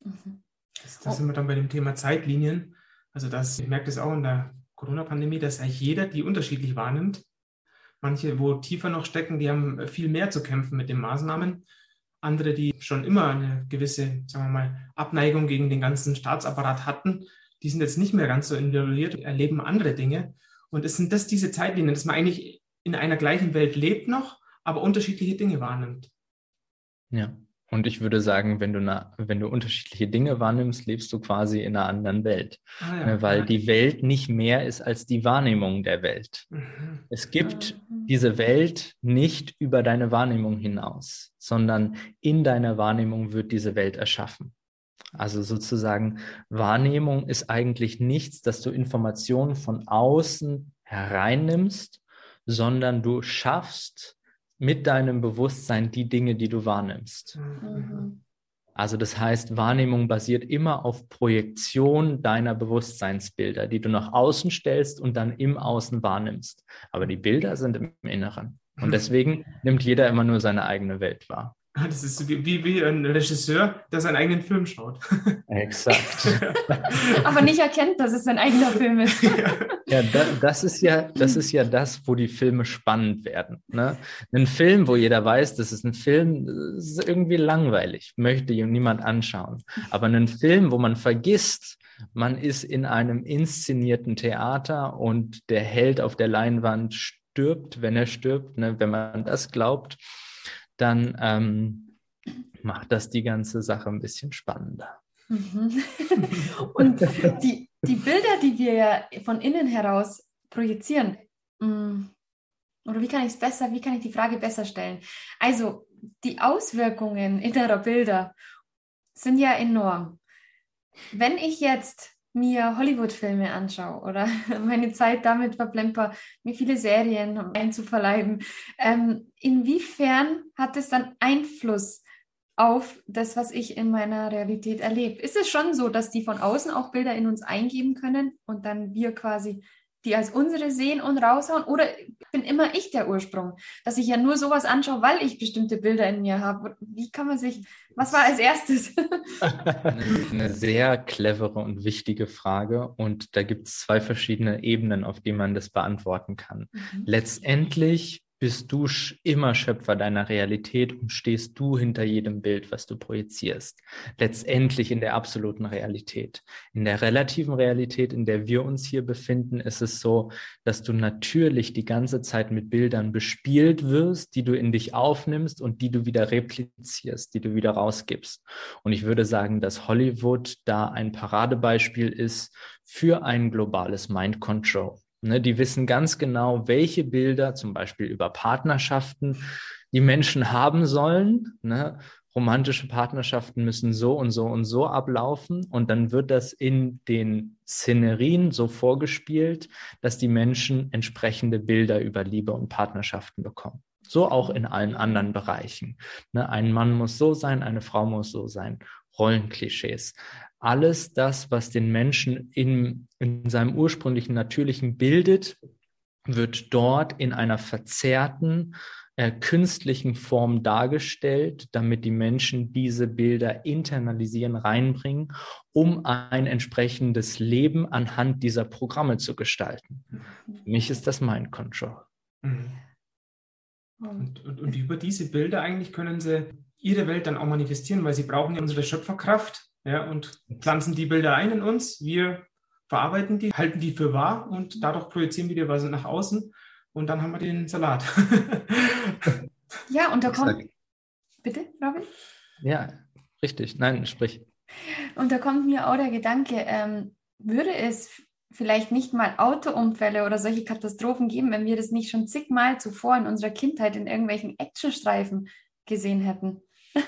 Das, das sind wir dann bei dem Thema Zeitlinien. Also das, ich merke das auch in der Corona-Pandemie, dass eigentlich jeder die unterschiedlich wahrnimmt. Manche, wo tiefer noch stecken, die haben viel mehr zu kämpfen mit den Maßnahmen. Andere, die schon immer eine gewisse, sagen wir mal, Abneigung gegen den ganzen Staatsapparat hatten, die sind jetzt nicht mehr ganz so involviert, erleben andere Dinge. Und es sind das diese Zeitlinien, dass man eigentlich in einer gleichen Welt lebt noch, aber unterschiedliche Dinge wahrnimmt. Ja, und ich würde sagen, wenn du, na, wenn du unterschiedliche Dinge wahrnimmst, lebst du quasi in einer anderen Welt. Ah, ja, ne, weil ja. die Welt nicht mehr ist als die Wahrnehmung der Welt. Mhm. Es gibt mhm. diese Welt nicht über deine Wahrnehmung hinaus, sondern in deiner Wahrnehmung wird diese Welt erschaffen. Also sozusagen, Wahrnehmung ist eigentlich nichts, dass du Informationen von außen hereinnimmst, sondern du schaffst mit deinem Bewusstsein die Dinge, die du wahrnimmst. Mhm. Also das heißt, Wahrnehmung basiert immer auf Projektion deiner Bewusstseinsbilder, die du nach außen stellst und dann im Außen wahrnimmst. Aber die Bilder sind im Inneren. Und deswegen nimmt jeder immer nur seine eigene Welt wahr. Das ist wie, wie, wie ein Regisseur, der seinen eigenen Film schaut. Exakt. Aber nicht erkennt, dass es sein eigener Film ist. Ja, da, das ist ja, das ist ja das, wo die Filme spannend werden. Ne? Ein Film, wo jeder weiß, das ist ein Film, das ist irgendwie langweilig, möchte niemand anschauen. Aber ein Film, wo man vergisst, man ist in einem inszenierten Theater und der Held auf der Leinwand stirbt, wenn er stirbt, ne? Wenn man das glaubt, dann ähm, macht das die ganze Sache ein bisschen spannender. Mhm. Und die, die Bilder, die wir ja von innen heraus projizieren, oder wie kann ich es besser, wie kann ich die Frage besser stellen? Also die Auswirkungen innerer Bilder sind ja enorm. Wenn ich jetzt mir Hollywood-Filme anschaue oder meine Zeit damit verplemper, mir viele Serien einzuverleiben, ähm, inwiefern hat es dann Einfluss auf das, was ich in meiner Realität erlebe? Ist es schon so, dass die von außen auch Bilder in uns eingeben können und dann wir quasi die als unsere sehen und raushauen? Oder bin immer ich der Ursprung, dass ich ja nur sowas anschaue, weil ich bestimmte Bilder in mir habe? Wie kann man sich, was war als erstes? Eine sehr clevere und wichtige Frage, und da gibt es zwei verschiedene Ebenen, auf die man das beantworten kann. Mhm. Letztendlich bist du immer Schöpfer deiner Realität und stehst du hinter jedem Bild, was du projizierst. Letztendlich in der absoluten Realität. In der relativen Realität, in der wir uns hier befinden, ist es so, dass du natürlich die ganze Zeit mit Bildern bespielt wirst, die du in dich aufnimmst und die du wieder replizierst, die du wieder rausgibst. Und ich würde sagen, dass Hollywood da ein Paradebeispiel ist für ein globales Mind Control. Ne, die wissen ganz genau, welche Bilder, zum Beispiel über Partnerschaften, die Menschen haben sollen. Ne? Romantische Partnerschaften müssen so und so und so ablaufen, und dann wird das in den Szenerien so vorgespielt, dass die Menschen entsprechende Bilder über Liebe und Partnerschaften bekommen. So auch in allen anderen Bereichen. Ne? Ein Mann muss so sein, eine Frau muss so sein. Rollenklischees. Alles das, was den Menschen in, in seinem ursprünglichen Natürlichen bildet, wird dort in einer verzerrten, äh, künstlichen Form dargestellt, damit die Menschen diese Bilder internalisieren, reinbringen, um ein entsprechendes Leben anhand dieser Programme zu gestalten. Für mich ist das Mind Control. Mhm. Und, und, und über diese Bilder eigentlich können sie ihre Welt dann auch manifestieren, weil sie brauchen ja unsere Schöpferkraft, ja, und pflanzen die Bilder ein in uns. Wir verarbeiten die, halten die für wahr und dadurch projizieren wir die was nach außen und dann haben wir den Salat. Ja, und da kommt... Bitte, Robin? Ja, richtig. Nein, sprich. Und da kommt mir auch der Gedanke, ähm, würde es vielleicht nicht mal Autounfälle oder solche Katastrophen geben, wenn wir das nicht schon zigmal zuvor in unserer Kindheit in irgendwelchen Actionstreifen gesehen hätten?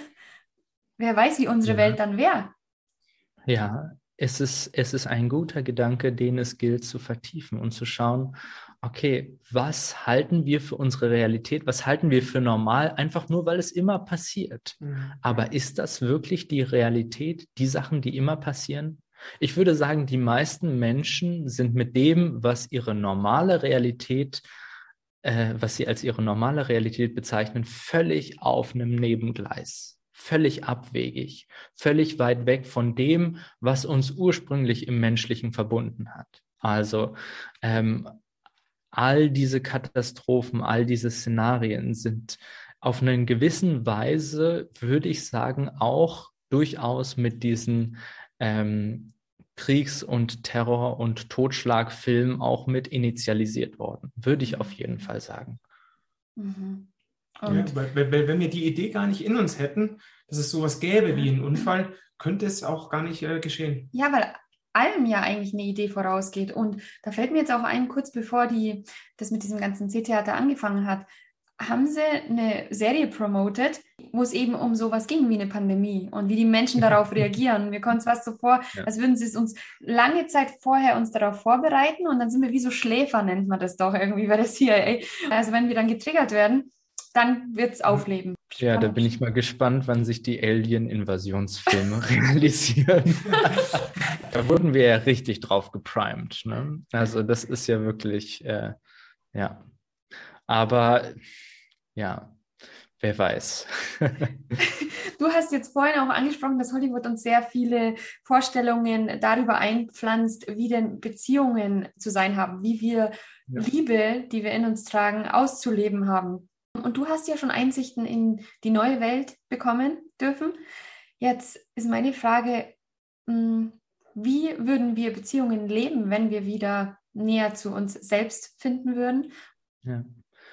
Wer weiß, wie unsere Ja. Welt dann wäre. Ja, es ist, es ist ein guter Gedanke, den es gilt zu vertiefen und zu schauen, okay, was halten wir für unsere Realität, was halten wir für normal, einfach nur, weil es immer passiert. Mhm. Aber ist das wirklich die Realität, die Sachen, die immer passieren? Ich würde sagen, die meisten Menschen sind mit dem, was ihre normale Realität, äh, was sie als ihre normale Realität bezeichnen, völlig auf einem Nebengleis. Völlig abwegig, völlig weit weg von dem, was uns ursprünglich im Menschlichen verbunden hat. Also ähm, all diese Katastrophen, all diese Szenarien sind auf eine gewisse Weise, würde ich sagen, auch durchaus mit diesen ähm, Kriegs- und Terror- und Totschlagfilmen auch mit initialisiert worden, würde ich auf jeden Fall sagen. Mhm. Ja, weil, weil, wenn wir die Idee gar nicht in uns hätten, dass es sowas gäbe wie einen Unfall, könnte es auch gar nicht äh, geschehen. Ja, weil allem ja eigentlich eine Idee vorausgeht. Und da fällt mir jetzt auch ein, kurz bevor die, das mit diesem ganzen C-Theater angefangen hat, haben sie eine Serie promotet, wo es eben um sowas ging wie eine Pandemie und wie die Menschen darauf reagieren. Wir konnten es was so vor, ja. als würden sie es uns lange Zeit vorher uns darauf vorbereiten, und dann sind wir wie so Schläfer, nennt man das doch irgendwie bei der C I A. Also wenn wir dann getriggert werden, dann wird es aufleben. Ja, da bin ich mal gespannt, wann sich die Alien-Invasionsfilme realisieren. Da wurden wir ja richtig drauf geprimed. Ne? Also das ist ja wirklich, äh, ja. Aber ja, wer weiß. Du hast jetzt vorhin auch angesprochen, dass Hollywood uns sehr viele Vorstellungen darüber einpflanzt, wie denn Beziehungen zu sein haben, wie wir ja. Liebe, die wir in uns tragen, auszuleben haben. Und du hast ja schon Einsichten in die neue Welt bekommen dürfen. Jetzt ist meine Frage, wie würden wir Beziehungen leben, wenn wir wieder näher zu uns selbst finden würden? Ja.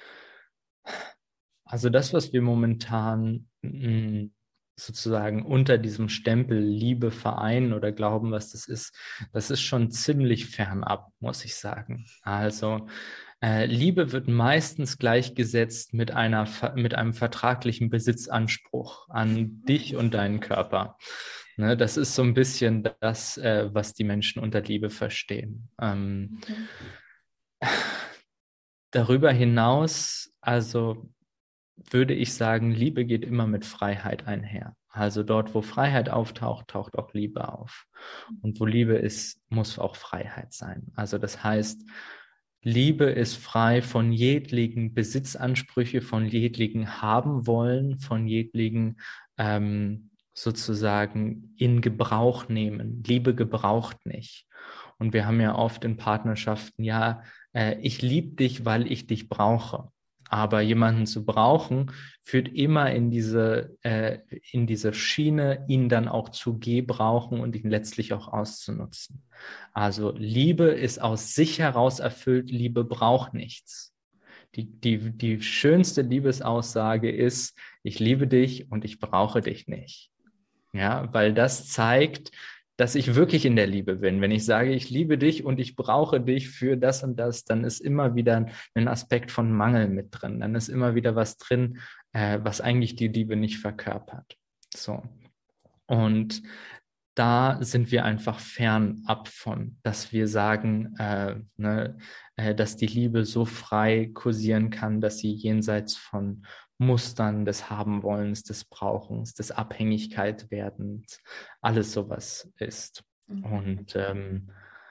Also das, was wir momentan mh, sozusagen unter diesem Stempel Liebe vereinen oder glauben, was das ist, das ist schon ziemlich fernab, muss ich sagen. Also äh, Liebe wird meistens gleichgesetzt mit einer, mit einem vertraglichen Besitzanspruch an dich und deinen Körper. Ne, das ist so ein bisschen das, äh, was die Menschen unter Liebe verstehen. Ähm, okay. Darüber hinaus, also würde ich sagen, Liebe geht immer mit Freiheit einher. Also dort, wo Freiheit auftaucht, taucht auch Liebe auf. Und wo Liebe ist, muss auch Freiheit sein. Also das heißt, Liebe ist frei von jeglichen Besitzansprüche, von jeglichen haben wollen, von jeglichen ähm, sozusagen in Gebrauch nehmen. Liebe gebraucht nicht. Und wir haben ja oft in Partnerschaften, ja, äh, ich liebe dich, weil ich dich brauche. Aber jemanden zu brauchen, führt immer in diese, äh, in diese Schiene, ihn dann auch zu gebrauchen und ihn letztlich auch auszunutzen. Also Liebe ist aus sich heraus erfüllt, Liebe braucht nichts. Die, die, die schönste Liebesaussage ist, ich liebe dich und ich brauche dich nicht. Ja, weil das zeigt, dass ich wirklich in der Liebe bin. Wenn ich sage, ich liebe dich und ich brauche dich für das und das, dann ist immer wieder ein Aspekt von Mangel mit drin. Dann ist immer wieder was drin, äh, was eigentlich die Liebe nicht verkörpert. So. Und da sind wir einfach fernab von, dass wir sagen, äh, ne, äh, dass die Liebe so frei kursieren kann, dass sie jenseits von Mustern des Habenwollens, des Brauchens, des Abhängigkeitwerdens, alles sowas ist. Mhm. Und ähm,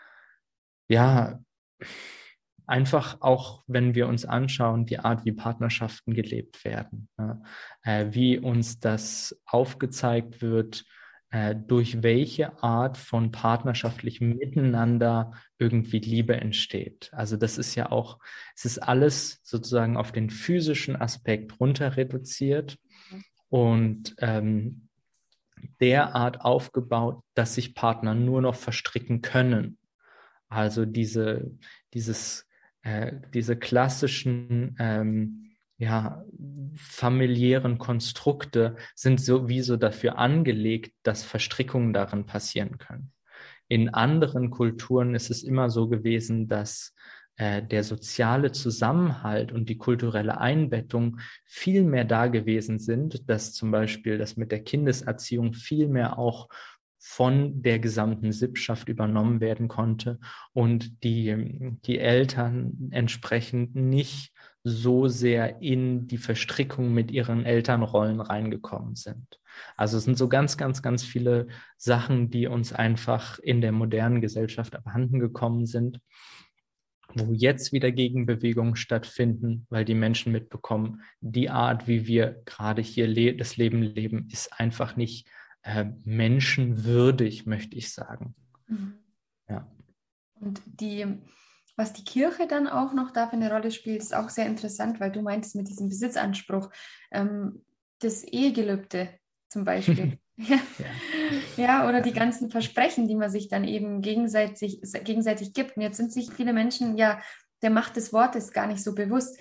ja, einfach auch, wenn wir uns anschauen, die Art, wie Partnerschaften gelebt werden, ne? äh, wie uns das aufgezeigt wird, äh, durch welche Art von partnerschaftlichem Miteinander irgendwie Liebe entsteht. Also das ist ja auch, es ist alles sozusagen auf den physischen Aspekt runter reduziert und ähm, derart aufgebaut, dass sich Partner nur noch verstricken können. Also diese, dieses, äh, diese klassischen ähm, ja, familiären Konstrukte sind sowieso dafür angelegt, dass Verstrickungen darin passieren können. In anderen Kulturen ist es immer so gewesen, dass äh, der soziale Zusammenhalt und die kulturelle Einbettung viel mehr da gewesen sind, dass zum Beispiel das mit der Kindeserziehung viel mehr auch von der gesamten Sippschaft übernommen werden konnte und die, die Eltern entsprechend nicht so sehr in die Verstrickung mit ihren Elternrollen reingekommen sind. Also es sind so ganz, ganz, ganz viele Sachen, die uns einfach in der modernen Gesellschaft abhanden gekommen sind, wo jetzt wieder Gegenbewegungen stattfinden, weil die Menschen mitbekommen, die Art, wie wir gerade hier le- das Leben leben, ist einfach nicht äh, menschenwürdig, möchte ich sagen. Mhm. Ja. Und die, was die Kirche dann auch noch da für eine Rolle spielt, ist auch sehr interessant, weil du meintest mit diesem Besitzanspruch, ähm, das Ehegelübde zum Beispiel. Ja. Ja. Ja, oder die ganzen Versprechen, die man sich dann eben gegenseitig, gegenseitig gibt. Und jetzt sind sich viele Menschen ja der Macht des Wortes gar nicht so bewusst.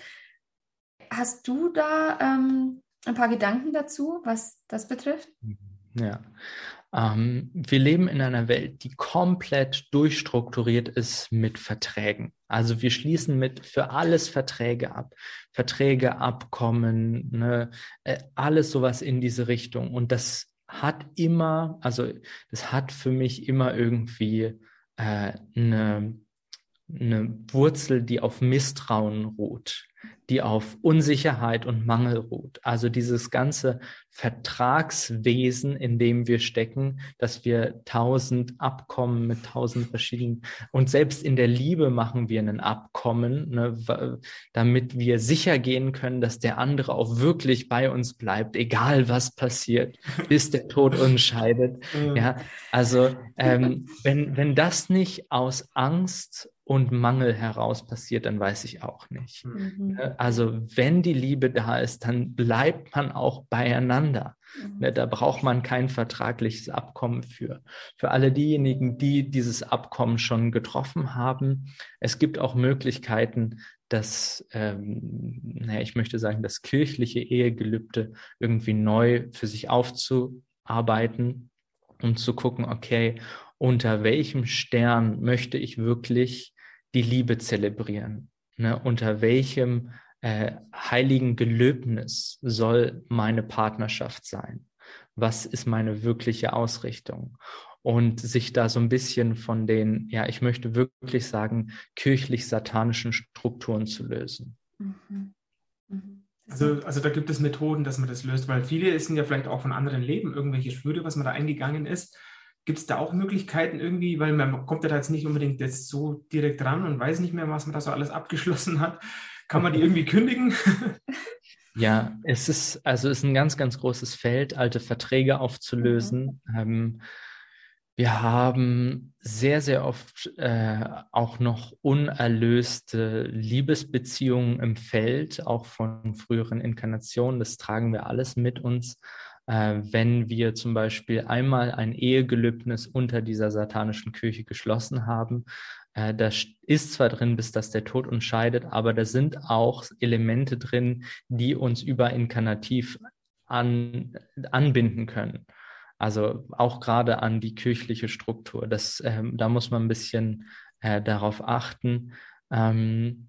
Hast du da ähm, ein paar Gedanken dazu, was das betrifft? Ja. Ähm, wir leben in einer Welt, die komplett durchstrukturiert ist mit Verträgen. Also wir schließen mit für alles Verträge ab. Verträge, Abkommen, ne, äh, alles sowas in diese Richtung. Und das hat immer, also das hat für mich immer irgendwie äh, eine, eine Wurzel, die auf Misstrauen ruht, die auf Unsicherheit und Mangel ruht. Also dieses ganze Vertragswesen, in dem wir stecken, dass wir tausend Abkommen mit tausend verschiedenen, und selbst in der Liebe machen wir ein Abkommen, ne, damit wir sicher gehen können, dass der andere auch wirklich bei uns bleibt, egal was passiert, bis der Tod uns scheidet. Ja, also ähm, wenn, wenn das nicht aus Angst und Mangel heraus passiert, dann weiß ich auch nicht. Mhm. Also wenn die Liebe da ist, dann bleibt man auch beieinander. Mhm. Da braucht man kein vertragliches Abkommen für. Für alle diejenigen, die dieses Abkommen schon getroffen haben, es gibt auch Möglichkeiten, dass, ähm, naja, ich möchte sagen, das kirchliche Ehegelübde irgendwie neu für sich aufzuarbeiten und zu gucken, okay, unter welchem Stern möchte ich wirklich die Liebe zelebrieren? Ne? Unter welchem äh, heiligen Gelöbnis soll meine Partnerschaft sein? Was ist meine wirkliche Ausrichtung? Und sich da so ein bisschen von den, ja, ich möchte wirklich sagen, kirchlich-satanischen Strukturen zu lösen. Mhm. Mhm. Also, also da gibt es Methoden, dass man das löst, weil viele sind ja vielleicht auch von anderen Leben, irgendwelche Schwüre, was man da eingegangen ist, Gibt es da auch Möglichkeiten irgendwie, weil man kommt ja da jetzt nicht unbedingt jetzt so direkt ran und weiß nicht mehr, was man da so alles abgeschlossen hat. Kann man die irgendwie kündigen? Ja, es ist, also es ist ein ganz, ganz großes Feld, alte Verträge aufzulösen. Mhm. Ähm, wir haben sehr, sehr oft äh, auch noch unerlöste Liebesbeziehungen im Feld, auch von früheren Inkarnationen. Das tragen wir alles mit uns. Äh, wenn wir zum Beispiel einmal ein Ehegelübnis unter dieser satanischen Kirche geschlossen haben, äh, da ist zwar drin, bis dass der Tod uns scheidet, aber da sind auch Elemente drin, die uns überinkarnativ an, anbinden können. Also auch gerade an die kirchliche Struktur. Das, ähm, da muss man ein bisschen äh, darauf achten. Ähm,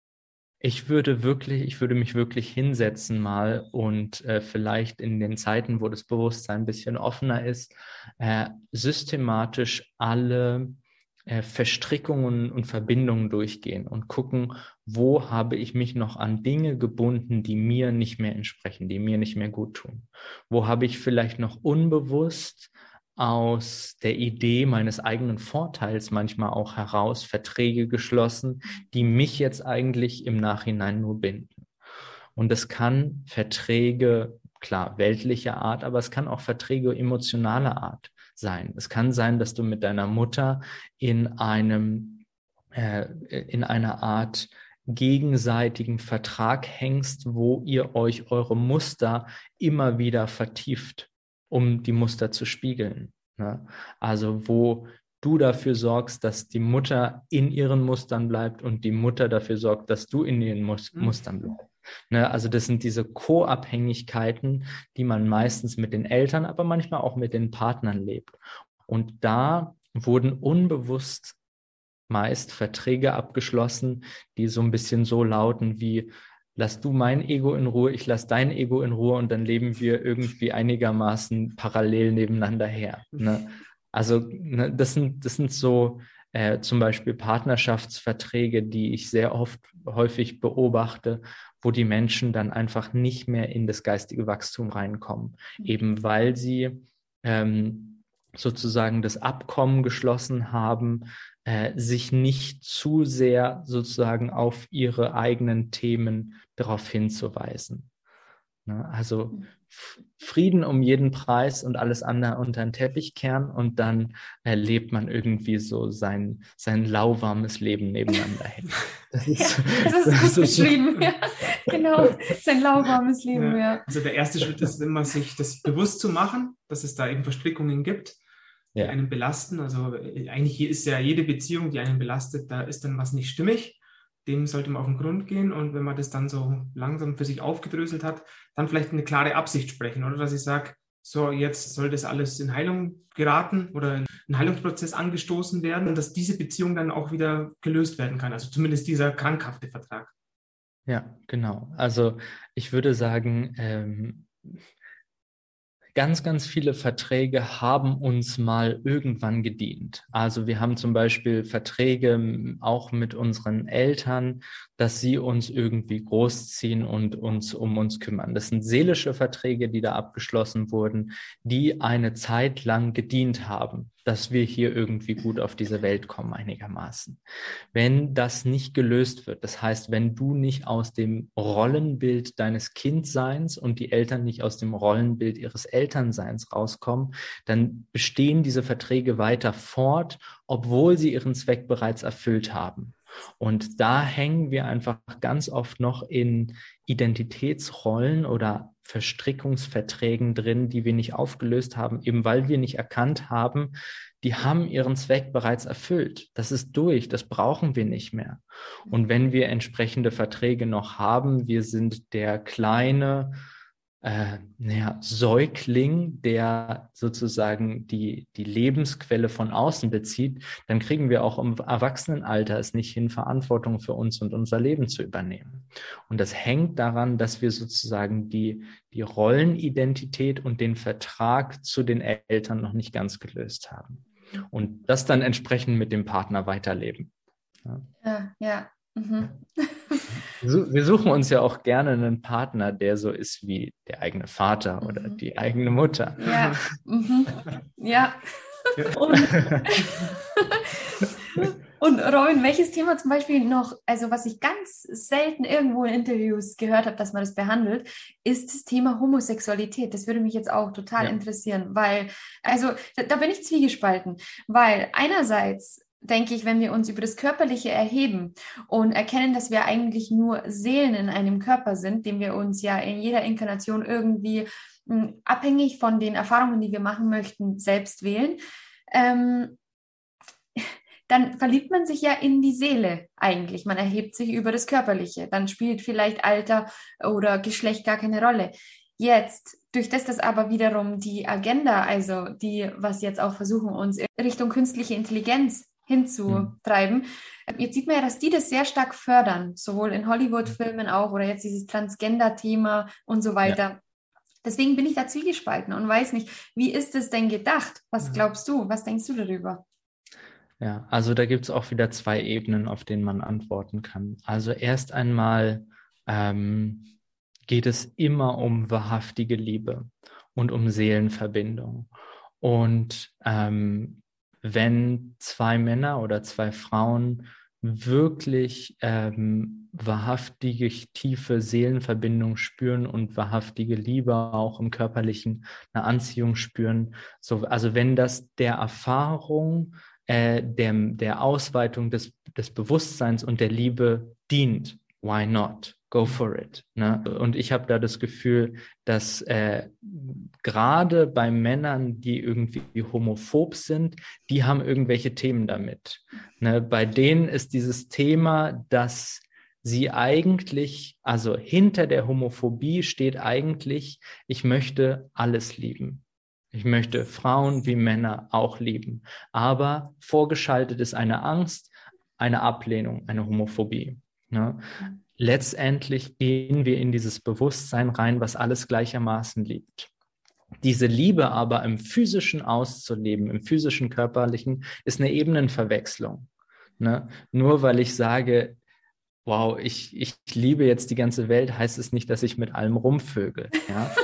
Ich würde wirklich, ich würde mich wirklich hinsetzen mal und äh, vielleicht in den Zeiten, wo das Bewusstsein ein bisschen offener ist, äh, systematisch alle äh, Verstrickungen und Verbindungen durchgehen und gucken, wo habe ich mich noch an Dinge gebunden, die mir nicht mehr entsprechen, die mir nicht mehr gut tun. Wo habe ich vielleicht noch unbewusst aus der Idee meines eigenen Vorteils manchmal auch heraus Verträge geschlossen, die mich jetzt eigentlich im Nachhinein nur binden. Und es kann Verträge, klar, weltlicher Art, aber es kann auch Verträge emotionaler Art sein. Es kann sein, dass du mit deiner Mutter in einem, äh, in einer Art gegenseitigen Vertrag hängst, wo ihr euch eure Muster immer wieder vertieft, um die Muster zu spiegeln. Ne? Also wo du dafür sorgst, dass die Mutter in ihren Mustern bleibt und die Mutter dafür sorgt, dass du in ihren Mus- mhm. Mustern bleibst. Ne? Also das sind diese Co-Abhängigkeiten, die man meistens mit den Eltern, aber manchmal auch mit den Partnern lebt. Und da wurden unbewusst meist Verträge abgeschlossen, die so ein bisschen so lauten wie: Lass du mein Ego in Ruhe, ich lass dein Ego in Ruhe und dann leben wir irgendwie einigermaßen parallel nebeneinander her. Ne? Also ne, das sind, das sind so äh, zum Beispiel Partnerschaftsverträge, die ich sehr oft häufig beobachte, wo die Menschen dann einfach nicht mehr in das geistige Wachstum reinkommen, eben weil sie ähm, sozusagen das Abkommen geschlossen haben, Äh, sich nicht zu sehr sozusagen auf ihre eigenen Themen darauf hinzuweisen. Ne? Also F- Frieden um jeden Preis und alles andere unter den Teppich kehren und dann erlebt man irgendwie so sein, sein lauwarmes Leben nebeneinander hin. Das ist, ja, das ist gut beschrieben, ja. Genau, sein lauwarmes Leben, ja. ja. Also der erste Schritt ist immer, sich das bewusst zu machen, dass es da eben Verstrickungen gibt, die ja. einen belasten. Also eigentlich ist ja jede Beziehung, die einen belastet, da ist dann was nicht stimmig. Dem sollte man auf den Grund gehen, und wenn man das dann so langsam für sich aufgedröselt hat, dann vielleicht eine klare Absicht sprechen, oder dass ich sage, so, jetzt soll das alles in Heilung geraten oder in einen Heilungsprozess angestoßen werden und dass diese Beziehung dann auch wieder gelöst werden kann. Also zumindest dieser krankhafte Vertrag. Ja, genau. Also ich würde sagen, ähm, ganz, ganz viele Verträge haben uns mal irgendwann gedient. Also wir haben zum Beispiel Verträge auch mit unseren Eltern, dass sie uns irgendwie großziehen und uns um uns kümmern. Das sind seelische Verträge, die da abgeschlossen wurden, die eine Zeit lang gedient haben, dass wir hier irgendwie gut auf diese Welt kommen einigermaßen. Wenn das nicht gelöst wird, das heißt, wenn du nicht aus dem Rollenbild deines Kindseins und die Eltern nicht aus dem Rollenbild ihres Elternseins rauskommen, dann bestehen diese Verträge weiter fort, obwohl sie ihren Zweck bereits erfüllt haben. Und da hängen wir einfach ganz oft noch in Identitätsrollen oder Verstrickungsverträgen drin, die wir nicht aufgelöst haben, eben weil wir nicht erkannt haben, die haben ihren Zweck bereits erfüllt. Das ist durch, das brauchen wir nicht mehr. Und wenn wir entsprechende Verträge noch haben, wir sind der kleine äh, naja, Säugling, der sozusagen die, die Lebensquelle von außen bezieht, dann kriegen wir auch im Erwachsenenalter es nicht hin, Verantwortung für uns und unser Leben zu übernehmen. Und das hängt daran, dass wir sozusagen die, die Rollenidentität und den Vertrag zu den Eltern noch nicht ganz gelöst haben. Und das dann entsprechend mit dem Partner weiterleben. Ja, ja. ja. Mhm. Wir suchen uns ja auch gerne einen Partner, der so ist wie der eigene Vater oder mhm. die eigene Mutter. Ja, mhm. ja. Ja. Und, und Robin, welches Thema zum Beispiel noch, also was ich ganz selten irgendwo in Interviews gehört habe, dass man das behandelt, ist das Thema Homosexualität. Das würde mich jetzt auch total Ja. interessieren, weil, also da, da bin ich zwiegespalten, weil einerseits denke ich, wenn wir uns über das Körperliche erheben und erkennen, dass wir eigentlich nur Seelen in einem Körper sind, den wir uns ja in jeder Inkarnation irgendwie mh, abhängig von den Erfahrungen, die wir machen möchten, selbst wählen, ähm, dann verliebt man sich ja in die Seele eigentlich. Man erhebt sich über das Körperliche. Dann spielt vielleicht Alter oder Geschlecht gar keine Rolle. Jetzt, durch das das aber wiederum die Agenda, also die, was jetzt auch versuchen, uns in Richtung künstliche Intelligenz hinzutreiben. Mhm. Jetzt sieht man ja, dass die das sehr stark fördern, sowohl in Hollywood-Filmen auch oder jetzt dieses Transgender-Thema und so weiter. Ja. Deswegen bin ich da zwiegespalten und weiß nicht, wie ist es denn gedacht? Was glaubst du? Was denkst du darüber? Ja, also da gibt es auch wieder zwei Ebenen, auf denen man antworten kann. Also erst einmal ähm, geht es immer um wahrhaftige Liebe und um Seelenverbindung. Und ähm, wenn zwei Männer oder zwei Frauen wirklich ähm, wahrhaftige, tiefe Seelenverbindung spüren und wahrhaftige Liebe auch im Körperlichen, eine Anziehung spüren, so, also wenn das der Erfahrung, äh, der, der Ausweitung des, des Bewusstseins und der Liebe dient, why not? Go for it. Ne? Und ich habe da das Gefühl, dass äh, gerade bei Männern, die irgendwie homophob sind, die haben irgendwelche Themen damit. Ne? Bei denen ist dieses Thema, dass sie eigentlich, also hinter der Homophobie steht eigentlich, ich möchte alles lieben. Ich möchte Frauen wie Männer auch lieben. Aber vorgeschaltet ist eine Angst, eine Ablehnung, eine Homophobie. Ne? Letztendlich gehen wir in dieses Bewusstsein rein, was alles gleichermaßen liebt. Diese Liebe aber im Physischen auszuleben, im physischen, körperlichen, ist eine Ebenenverwechslung. Ne? Nur weil ich sage, wow, ich, ich liebe jetzt die ganze Welt, heißt es nicht, dass ich mit allem rumvögel. Ja?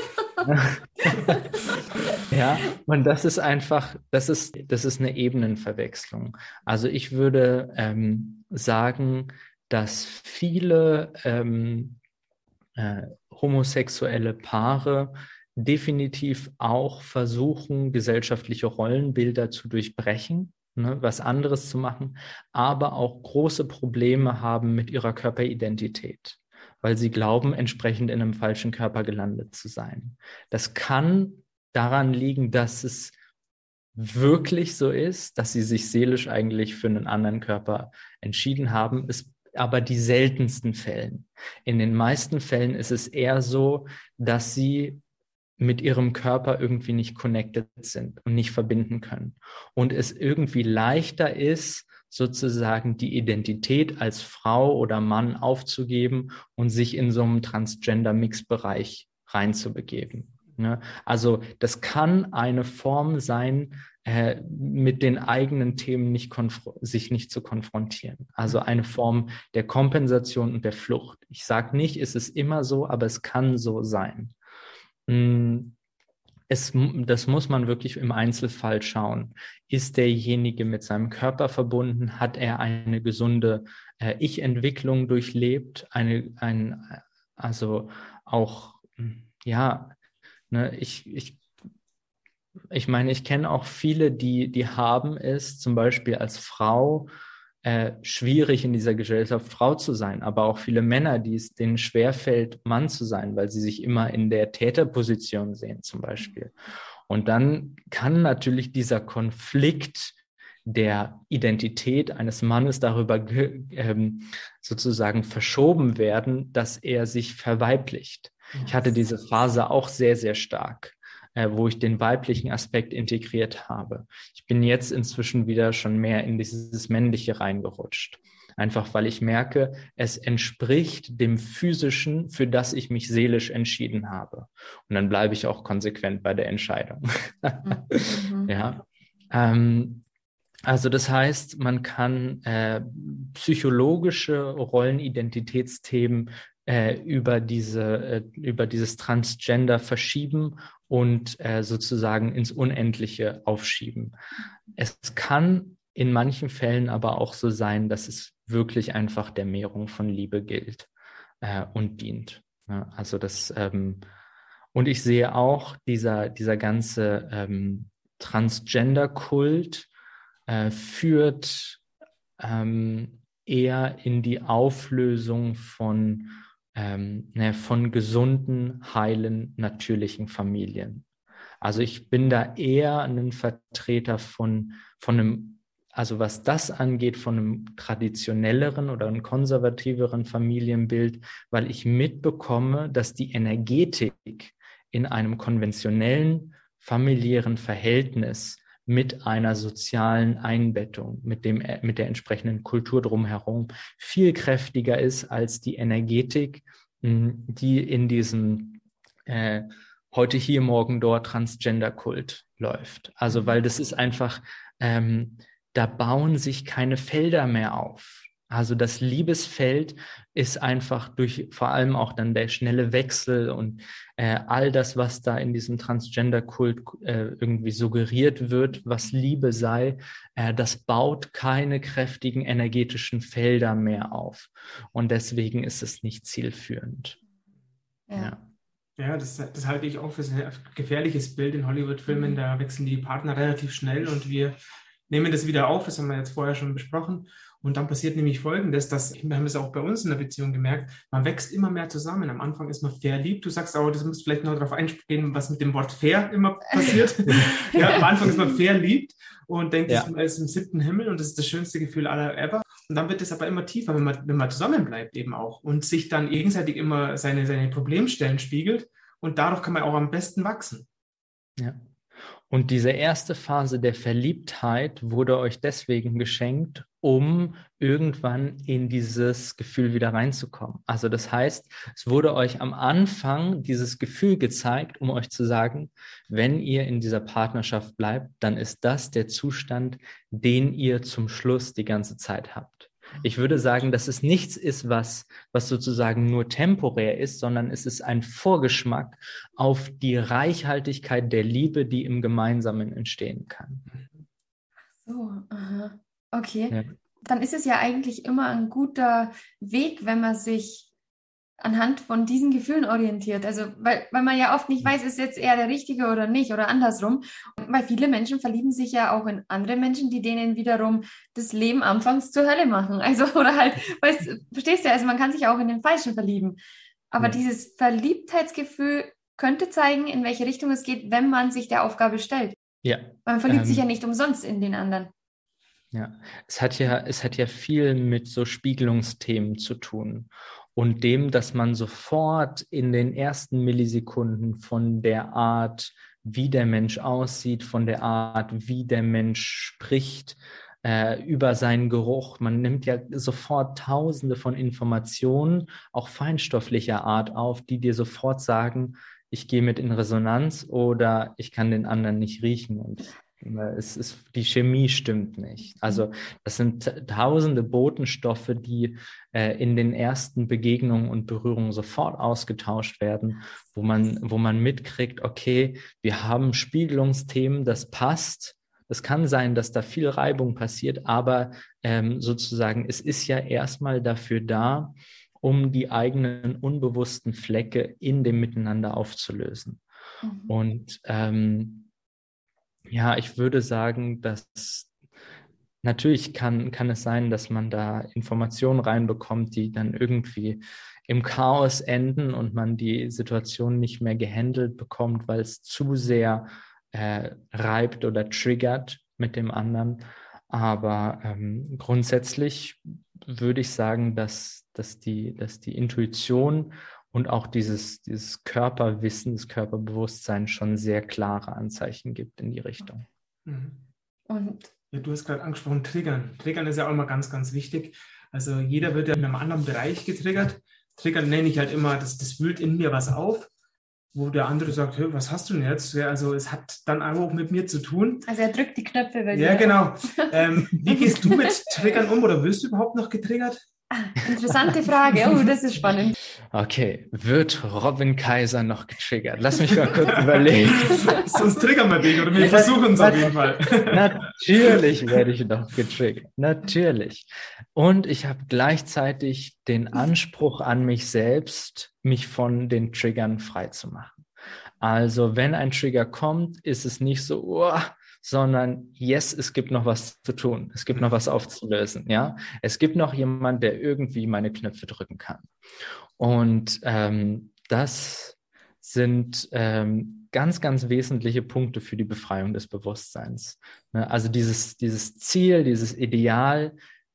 Ja, und das ist einfach, das ist, das ist eine Ebenenverwechslung. Also ich würde ähm, sagen, dass viele ähm, äh, homosexuelle Paare definitiv auch versuchen, gesellschaftliche Rollenbilder zu durchbrechen, ne, was anderes zu machen, aber auch große Probleme haben mit ihrer Körperidentität, weil sie glauben, entsprechend in einem falschen Körper gelandet zu sein. Das kann daran liegen, dass es wirklich so ist, dass sie sich seelisch eigentlich für einen anderen Körper entschieden haben, ist aber die seltensten Fällen. In den meisten Fällen ist es eher so, dass sie mit ihrem Körper irgendwie nicht connected sind und nicht verbinden können. Und es irgendwie leichter ist, sozusagen die Identität als Frau oder Mann aufzugeben und sich in so einem Transgender-Mix-Bereich reinzubegeben. Ne? Also das kann eine Form sein, äh, mit den eigenen Themen nicht sich nicht zu konfrontieren. Also eine Form der Kompensation und der Flucht. Ich sage nicht, es ist immer so, aber es kann so sein. Es, das muss man wirklich im Einzelfall schauen. Ist derjenige mit seinem Körper verbunden? Hat er eine gesunde äh, Ich-Entwicklung durchlebt? Eine, ein, also auch, ja, ne, ich, ich, ich meine, ich kenne auch viele, die, die haben es zum Beispiel als Frau Äh, schwierig in dieser Gesellschaft Frau zu sein, aber auch viele Männer, die es denen schwerfällt, Mann zu sein, weil sie sich immer in der Täterposition sehen zum Beispiel. Und dann kann natürlich dieser Konflikt der Identität eines Mannes darüber ähm, sozusagen verschoben werden, dass er sich verweiblicht. Ich hatte diese Phase auch sehr, sehr stark, äh, wo ich den weiblichen Aspekt integriert habe. Ich bin jetzt inzwischen wieder schon mehr in dieses Männliche reingerutscht. Einfach weil ich merke, es entspricht dem Physischen, für das ich mich seelisch entschieden habe. Und dann bleibe ich auch konsequent bei der Entscheidung. Mhm. Ja. Ähm, Also das heißt, man kann äh, psychologische Rollenidentitätsthemen äh, über diese, äh, über dieses Transgender verschieben und äh, sozusagen ins Unendliche aufschieben. Es kann in manchen Fällen aber auch so sein, dass es wirklich einfach der Mehrung von Liebe gilt äh, und dient. Ja, also das, ähm, und ich sehe auch dieser, dieser ganze ähm, Transgender-Kult äh, führt ähm, eher in die Auflösung von Ähm, ne, von gesunden, heilen, natürlichen Familien. Also ich bin da eher ein Vertreter von, von einem, also was das angeht, von einem traditionelleren oder einem konservativeren Familienbild, weil ich mitbekomme, dass die Energetik in einem konventionellen familiären Verhältnis mit einer sozialen Einbettung, mit dem, mit der entsprechenden Kultur drumherum viel kräftiger ist als die Energetik, die in diesem äh, heute hier, morgen dort Transgender-Kult läuft. Also weil das ist einfach, ähm, da bauen sich keine Felder mehr auf. Also das Liebesfeld ist einfach durch vor allem auch dann der schnelle Wechsel und äh, all das, was da in diesem Transgender-Kult äh, irgendwie suggeriert wird, was Liebe sei, äh, das baut keine kräftigen energetischen Felder mehr auf. Und deswegen ist es nicht zielführend. Ja. Ja. Ja, das, das halte ich auch für ein gefährliches Bild in Hollywood-Filmen. Da wechseln die Partner relativ schnell und wir nehmen das wieder auf, das haben wir jetzt vorher schon besprochen. Und dann passiert nämlich Folgendes, dass, wir haben es auch bei uns in der Beziehung gemerkt, man wächst immer mehr zusammen. Am Anfang ist man verliebt. Du sagst auch, das muss vielleicht noch darauf eingehen, was mit dem Wort fair immer passiert. Ja, am Anfang ist man verliebt und denkt, ja, man ist im siebten Himmel und das ist das schönste Gefühl aller ever. Und dann wird es aber immer tiefer, wenn man, wenn man zusammenbleibt eben auch und sich dann gegenseitig immer seine, seine Problemstellen spiegelt. Und dadurch kann man auch am besten wachsen. Ja. Und diese erste Phase der Verliebtheit wurde euch deswegen geschenkt, um irgendwann in dieses Gefühl wieder reinzukommen. Also das heißt, es wurde euch am Anfang dieses Gefühl gezeigt, um euch zu sagen, wenn ihr in dieser Partnerschaft bleibt, dann ist das der Zustand, den ihr zum Schluss die ganze Zeit habt. Ich würde sagen, dass es nichts ist, was, was sozusagen nur temporär ist, sondern es ist ein Vorgeschmack auf die Reichhaltigkeit der Liebe, die im Gemeinsamen entstehen kann. So, aha. Okay. Ja. Dann ist es ja eigentlich immer ein guter Weg, wenn man sich anhand von diesen Gefühlen orientiert. Also, weil, weil man ja oft nicht weiß, ist jetzt eher der Richtige oder nicht oder andersrum. Weil viele Menschen verlieben sich ja auch in andere Menschen, die denen wiederum das Leben anfangs zur Hölle machen. Also, oder halt, weißt, verstehst du, also man kann sich auch in den Falschen verlieben. Aber ja, dieses Verliebtheitsgefühl könnte zeigen, in welche Richtung es geht, wenn man sich der Aufgabe stellt. Ja. Man verliebt ähm, sich ja nicht umsonst in den anderen. Ja, es hat ja, es hat ja viel mit so Spiegelungsthemen zu tun und dem, dass man sofort in den ersten Millisekunden von der Art, wie der Mensch aussieht, von der Art, wie der Mensch spricht, äh, über seinen Geruch, man nimmt ja sofort Tausende von Informationen, auch feinstofflicher Art auf, die dir sofort sagen, ich gehe mit in Resonanz oder ich kann den anderen nicht riechen und Es ist, die Chemie stimmt nicht. Also das sind tausende Botenstoffe, die äh, in den ersten Begegnungen und Berührungen sofort ausgetauscht werden, wo man, wo man mitkriegt, okay, wir haben Spiegelungsthemen, das passt. Es kann sein, dass da viel Reibung passiert, aber ähm, sozusagen, es ist ja erstmal dafür da, um die eigenen unbewussten Flecke in dem Miteinander aufzulösen. Mhm. Und ähm, ja, ich würde sagen, dass natürlich kann, kann es sein, dass man da Informationen reinbekommt, die dann irgendwie im Chaos enden und man die Situation nicht mehr gehandelt bekommt, weil es zu sehr äh, reibt oder triggert mit dem anderen. Aber ähm, grundsätzlich würde ich sagen, dass, dass, die, dass die Intuition und auch dieses, dieses Körperwissen, das Körperbewusstsein schon sehr klare Anzeichen gibt in die Richtung. Mhm. Und ja, du hast gerade angesprochen, Triggern. Triggern ist ja auch immer ganz, ganz wichtig. Also jeder wird ja in einem anderen Bereich getriggert. Triggern nenne ich halt immer, das, das wühlt in mir was auf, wo der andere sagt, hey, was hast du denn jetzt? Ja, also es hat dann auch mit mir zu tun. Also er drückt die Knöpfe bei dir. Ja, genau. ähm, wie gehst du mit Triggern um oder wirst du überhaupt noch getriggert? Interessante Frage. Oh, das ist spannend. Okay, wird Robin Kaiser noch getriggert? Lass mich mal kurz überlegen. Sonst triggern wir dich oder wir versuchen es auf jeden Fall. Natürlich werde ich noch getriggert. Natürlich. Und ich habe gleichzeitig den Anspruch an mich selbst, mich von den Triggern frei zu machen. Also wenn ein Trigger kommt, ist es nicht so, oh, sondern yes, es gibt noch was zu tun. Es gibt noch was aufzulösen. Ja, es gibt noch jemand, der irgendwie meine Knöpfe drücken kann. Und ähm, das sind ähm, ganz, ganz wesentliche Punkte für die Befreiung des Bewusstseins. Ne? Also dieses, dieses Ziel, dieses Ideal,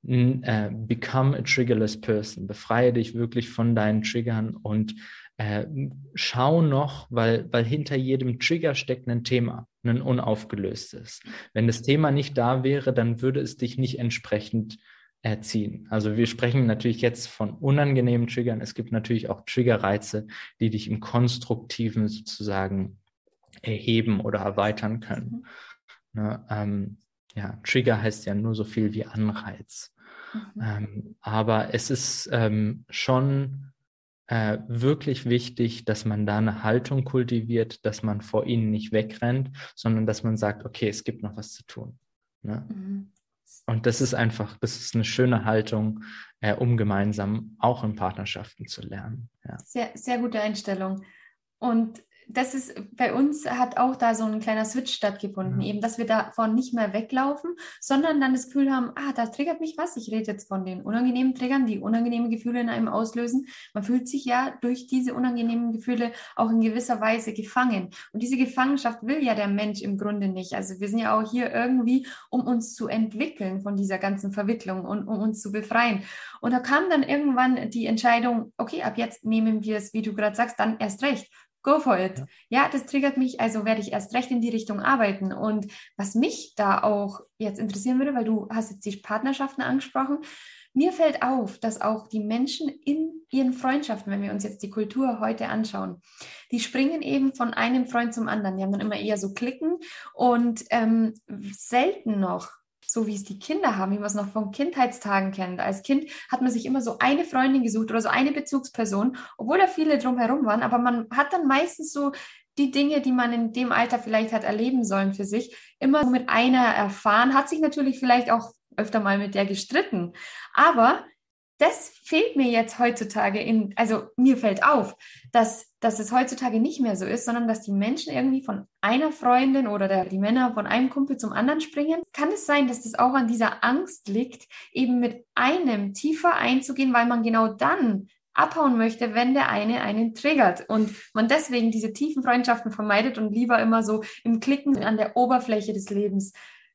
äh, become a triggerless person. Befreie dich wirklich von deinen Triggern und äh, schau noch, weil, weil hinter jedem Trigger steckt ein Thema, ein unaufgelöstes. Wenn das Thema nicht da wäre, dann würde es dich nicht entsprechend erziehen. Also wir sprechen natürlich jetzt von unangenehmen Triggern. Es gibt natürlich auch Triggerreize, die dich im Konstruktiven sozusagen erheben oder erweitern können. Mhm. Ne, ähm, ja, Trigger heißt ja nur so viel wie Anreiz. Mhm. Ähm, aber es ist ähm, schon äh, wirklich wichtig, dass man da eine Haltung kultiviert, dass man vor ihnen nicht wegrennt, sondern dass man sagt, okay, es gibt noch was zu tun. Ne? Mhm. Und das ist einfach, das ist eine schöne Haltung, äh, um gemeinsam auch in Partnerschaften zu lernen. Ja. Sehr, sehr gute Einstellung. Und das ist, bei uns hat auch da so ein kleiner Switch stattgefunden, mhm. eben, dass wir davon nicht mehr weglaufen, sondern dann das Gefühl haben, ah, da triggert mich was. Ich rede jetzt von den unangenehmen Triggern, die unangenehme Gefühle in einem auslösen. Man fühlt sich ja durch diese unangenehmen Gefühle auch in gewisser Weise gefangen. Und diese Gefangenschaft will ja der Mensch im Grunde nicht. Also wir sind ja auch hier irgendwie, um uns zu entwickeln von dieser ganzen Verwicklung und um uns zu befreien. Und da kam dann irgendwann die Entscheidung, okay, ab jetzt nehmen wir es, wie du gerade sagst, dann erst recht. Go for it. Ja. ja, das triggert mich, also werde ich erst recht in die Richtung arbeiten. Und was mich da auch jetzt interessieren würde, weil du hast jetzt die Partnerschaften angesprochen, mir fällt auf, dass auch die Menschen in ihren Freundschaften, wenn wir uns jetzt die Kultur heute anschauen, die springen eben von einem Freund zum anderen. Die haben dann immer eher so Klicken und ähm, selten noch, so wie es die Kinder haben, wie man es noch von Kindheitstagen kennt. Als Kind hat man sich immer so eine Freundin gesucht oder so eine Bezugsperson, obwohl da viele drumherum waren, aber man hat dann meistens so die Dinge, die man in dem Alter vielleicht hat erleben sollen für sich, immer mit einer erfahren, hat sich natürlich vielleicht auch öfter mal mit der gestritten, aber das fehlt mir jetzt heutzutage in, also mir fällt auf, dass, dass es heutzutage nicht mehr so ist, sondern dass die Menschen irgendwie von einer Freundin oder der, die Männer von einem Kumpel zum anderen springen. Kann es sein, dass das auch an dieser Angst liegt, eben mit einem tiefer einzugehen, weil man genau dann abhauen möchte, wenn der eine einen triggert und man deswegen diese tiefen Freundschaften vermeidet und lieber immer so im Klicken an der Oberfläche des Lebens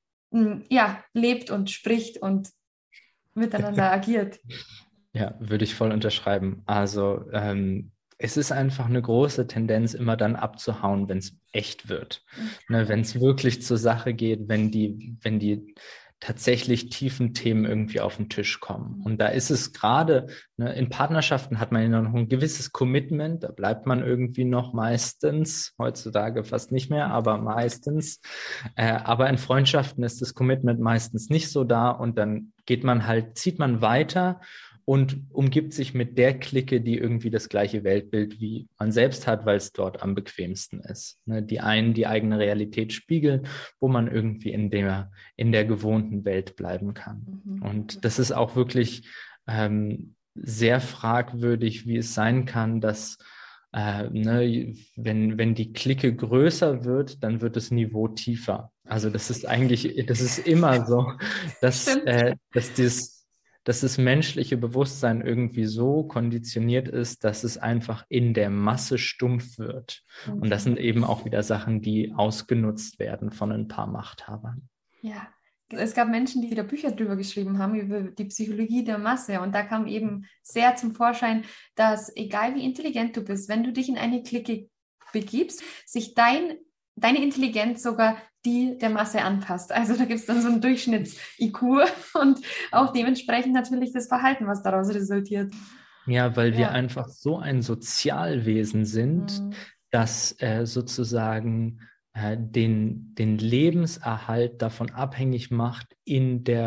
ja, lebt und spricht und miteinander agiert. Ja, würde ich voll unterschreiben. Also ähm, es ist einfach eine große Tendenz, immer dann abzuhauen, wenn es echt wird. Mhm. Ne, wenn es wirklich zur Sache geht, wenn die, wenn die tatsächlich tiefen Themen irgendwie auf den Tisch kommen. Und da ist es gerade, ne, in Partnerschaften hat man ja noch ein gewisses Commitment, da bleibt man irgendwie noch meistens, heutzutage fast nicht mehr, aber meistens. Äh, aber in Freundschaften ist das Commitment meistens nicht so da und dann geht man halt, zieht man weiter und umgibt sich mit der Clique, die irgendwie das gleiche Weltbild wie man selbst hat, weil es dort am bequemsten ist. Ne, die einen die eigene Realität spiegeln, wo man irgendwie in der, in der gewohnten Welt bleiben kann. Mhm. Und das ist auch wirklich ähm, sehr fragwürdig, wie es sein kann, dass äh, ne, wenn, wenn die Clique größer wird, dann wird das Niveau tiefer. Also das ist eigentlich, das ist immer so, dass, äh, dass das dass das menschliche Bewusstsein irgendwie so konditioniert ist, dass es einfach in der Masse stumpf wird. Okay. Und das sind eben auch wieder Sachen, die ausgenutzt werden von ein paar Machthabern. Ja, es gab Menschen, die wieder Bücher drüber geschrieben haben, über die Psychologie der Masse. Und da kam eben sehr zum Vorschein, dass egal wie intelligent du bist, wenn du dich in eine Clique begibst, sich dein, deine Intelligenz sogar die der Masse anpasst. Also da gibt es dann so einen Durchschnitts-I Q und auch dementsprechend natürlich das Verhalten, was daraus resultiert. Ja, weil wir ja. einfach so ein Sozialwesen sind, mhm. dass äh, sozusagen äh, den, den Lebenserhalt davon abhängig macht, in der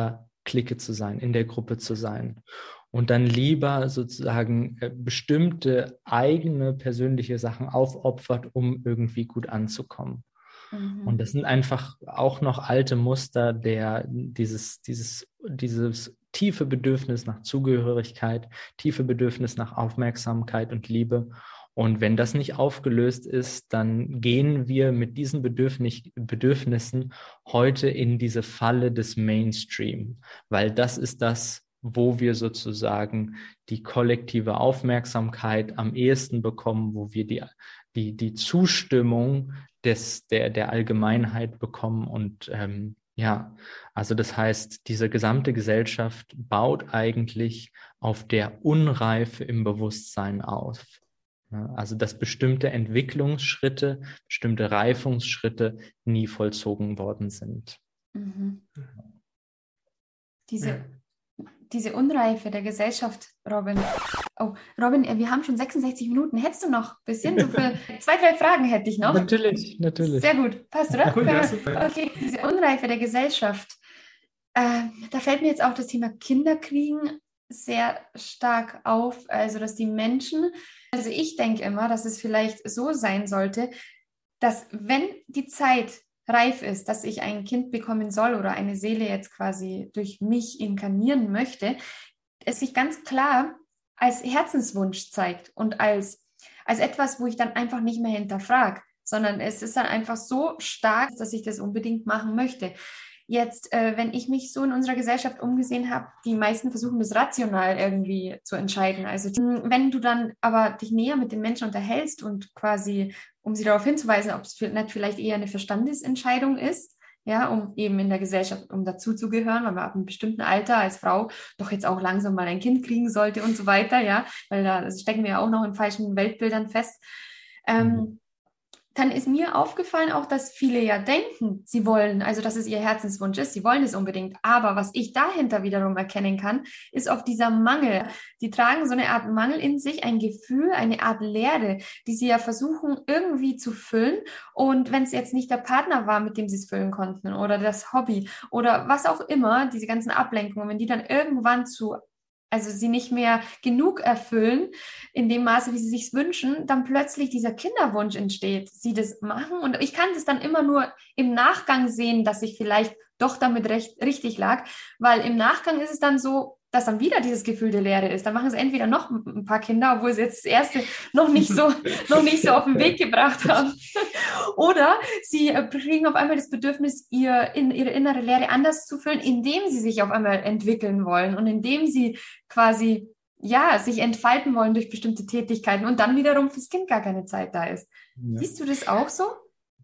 Clique zu sein, in der Gruppe zu sein. Und dann lieber sozusagen äh, bestimmte eigene persönliche Sachen aufopfert, um irgendwie gut anzukommen. Mhm. Und das sind einfach auch noch alte Muster, der dieses, dieses, dieses tiefe Bedürfnis nach Zugehörigkeit, tiefe Bedürfnis nach Aufmerksamkeit und Liebe. Und wenn das nicht aufgelöst ist, dann gehen wir mit diesen Bedürfnis, Bedürfnissen heute in diese Falle des Mainstream, weil das ist das, wo wir sozusagen die kollektive Aufmerksamkeit am ehesten bekommen, wo wir die, die, die Zustimmung des, der, der Allgemeinheit bekommen. Und ähm, ja, also das heißt, diese gesamte Gesellschaft baut eigentlich auf der Unreife im Bewusstsein auf. Also dass bestimmte Entwicklungsschritte, bestimmte Reifungsschritte nie vollzogen worden sind. Mhm. Diese, ja. diese Unreife der Gesellschaft, Robin. Oh, Robin, wir haben schon sechsundsechzig Minuten. Hättest du noch ein bisschen? So für zwei, drei Fragen hätte ich noch. Natürlich, natürlich. Sehr gut. Passt, oder? Cool, ja, super. Okay, diese Unreife der Gesellschaft. Äh, da fällt mir jetzt auch das Thema Kinderkriegen sehr stark auf. Also, dass die Menschen... Also ich denke immer, dass es vielleicht so sein sollte, dass wenn die Zeit reif ist, dass ich ein Kind bekommen soll oder eine Seele jetzt quasi durch mich inkarnieren möchte, es sich ganz klar als Herzenswunsch zeigt und als, als etwas, wo ich dann einfach nicht mehr hinterfrage, sondern es ist dann einfach so stark, dass ich das unbedingt machen möchte. Jetzt, äh, wenn ich mich so in unserer Gesellschaft umgesehen habe, die meisten versuchen das rational irgendwie zu entscheiden. Also wenn du dann aber dich näher mit den Menschen unterhältst und quasi, um sie darauf hinzuweisen, ob es nicht vielleicht eher eine Verstandesentscheidung ist, ja, um eben in der Gesellschaft, um dazuzugehören, weil man ab einem bestimmten Alter als Frau doch jetzt auch langsam mal ein Kind kriegen sollte und so weiter, ja, weil da stecken wir ja auch noch in falschen Weltbildern fest. Ähm, mhm. Dann ist mir aufgefallen auch, dass viele ja denken, sie wollen, also dass es ihr Herzenswunsch ist, sie wollen es unbedingt. Aber was ich dahinter wiederum erkennen kann, ist oft dieser Mangel. Die tragen so eine Art Mangel in sich, ein Gefühl, eine Art Leere, die sie ja versuchen irgendwie zu füllen. Und wenn es jetzt nicht der Partner war, mit dem sie es füllen konnten oder das Hobby oder was auch immer, diese ganzen Ablenkungen, wenn die dann irgendwann zu also sie nicht mehr genug erfüllen, in dem Maße, wie sie sich wünschen, dann plötzlich dieser Kinderwunsch entsteht. Sie das machen und ich kann das dann immer nur im Nachgang sehen, dass ich vielleicht doch damit recht, richtig lag, weil im Nachgang ist es dann so, dass dann wieder dieses Gefühl der Leere ist. Dann machen sie entweder noch ein paar Kinder, obwohl sie jetzt das erste noch nicht so, noch nicht so auf den Weg gebracht haben. Oder sie kriegen auf einmal das Bedürfnis, ihr, in, ihre innere Leere anders zu füllen, indem sie sich auf einmal entwickeln wollen und indem sie quasi, ja, sich entfalten wollen durch bestimmte Tätigkeiten und dann wiederum fürs Kind gar keine Zeit da ist. Ja. Siehst du das auch so?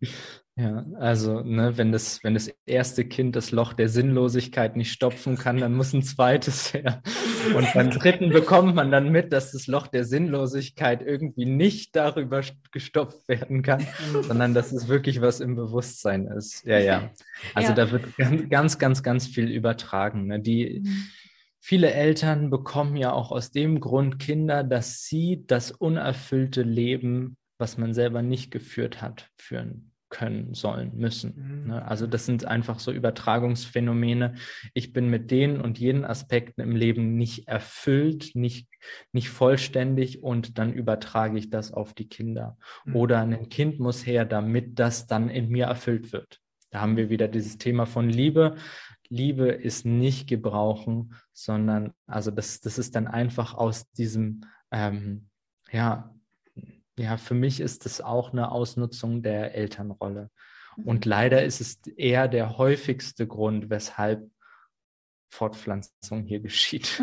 Ja, also ne, wenn das, wenn das erste Kind das Loch der Sinnlosigkeit nicht stopfen kann, dann muss ein zweites her. Und beim dritten bekommt man dann mit, dass das Loch der Sinnlosigkeit irgendwie nicht darüber gestopft werden kann, sondern dass es wirklich was im Bewusstsein ist. Ja, ja. Also ja. Da wird ganz, ganz, ganz viel übertragen. Ne? Die mhm. Viele Eltern bekommen ja auch aus dem Grund Kinder, dass sie das unerfüllte Leben, was man selber nicht geführt hat, führen können, sollen, müssen. Mhm. Also das sind einfach so Übertragungsphänomene. Ich bin mit den und jenen Aspekten im Leben nicht erfüllt, nicht, nicht vollständig und dann übertrage ich das auf die Kinder. Mhm. Oder ein Kind muss her, damit das dann in mir erfüllt wird. Da haben wir wieder dieses Thema von Liebe. Liebe ist nicht gebrauchen, sondern also das, das ist dann einfach aus diesem, ähm, ja, Ja, für mich ist es auch eine Ausnutzung der Elternrolle. Und leider ist es eher der häufigste Grund, weshalb Fortpflanzung hier geschieht.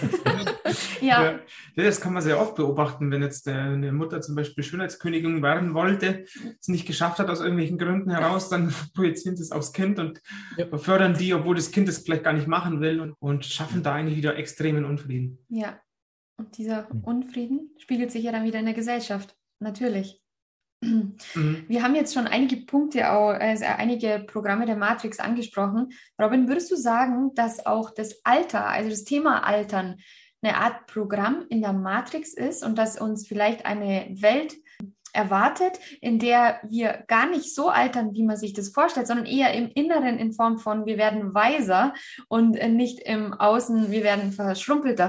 ja. ja. Das kann man sehr oft beobachten, wenn jetzt eine Mutter zum Beispiel Schönheitskönigin werden wollte, es nicht geschafft hat aus irgendwelchen Gründen heraus, dann projizieren sie es aufs Kind und ja. fördern die, obwohl das Kind es vielleicht gar nicht machen will und, und schaffen da eigentlich wieder extremen Unfrieden. Ja, und dieser Unfrieden spiegelt sich ja dann wieder in der Gesellschaft. Natürlich. Mhm. Wir haben jetzt schon einige Punkte, also einige Programme der Matrix angesprochen. Robin, würdest du sagen, dass auch das Alter, also das Thema Altern, eine Art Programm in der Matrix ist und dass uns vielleicht eine Welt erwartet, in der wir gar nicht so altern, wie man sich das vorstellt, sondern eher im Inneren in Form von, wir werden weiser und nicht im Außen, wir werden verschrumpelter.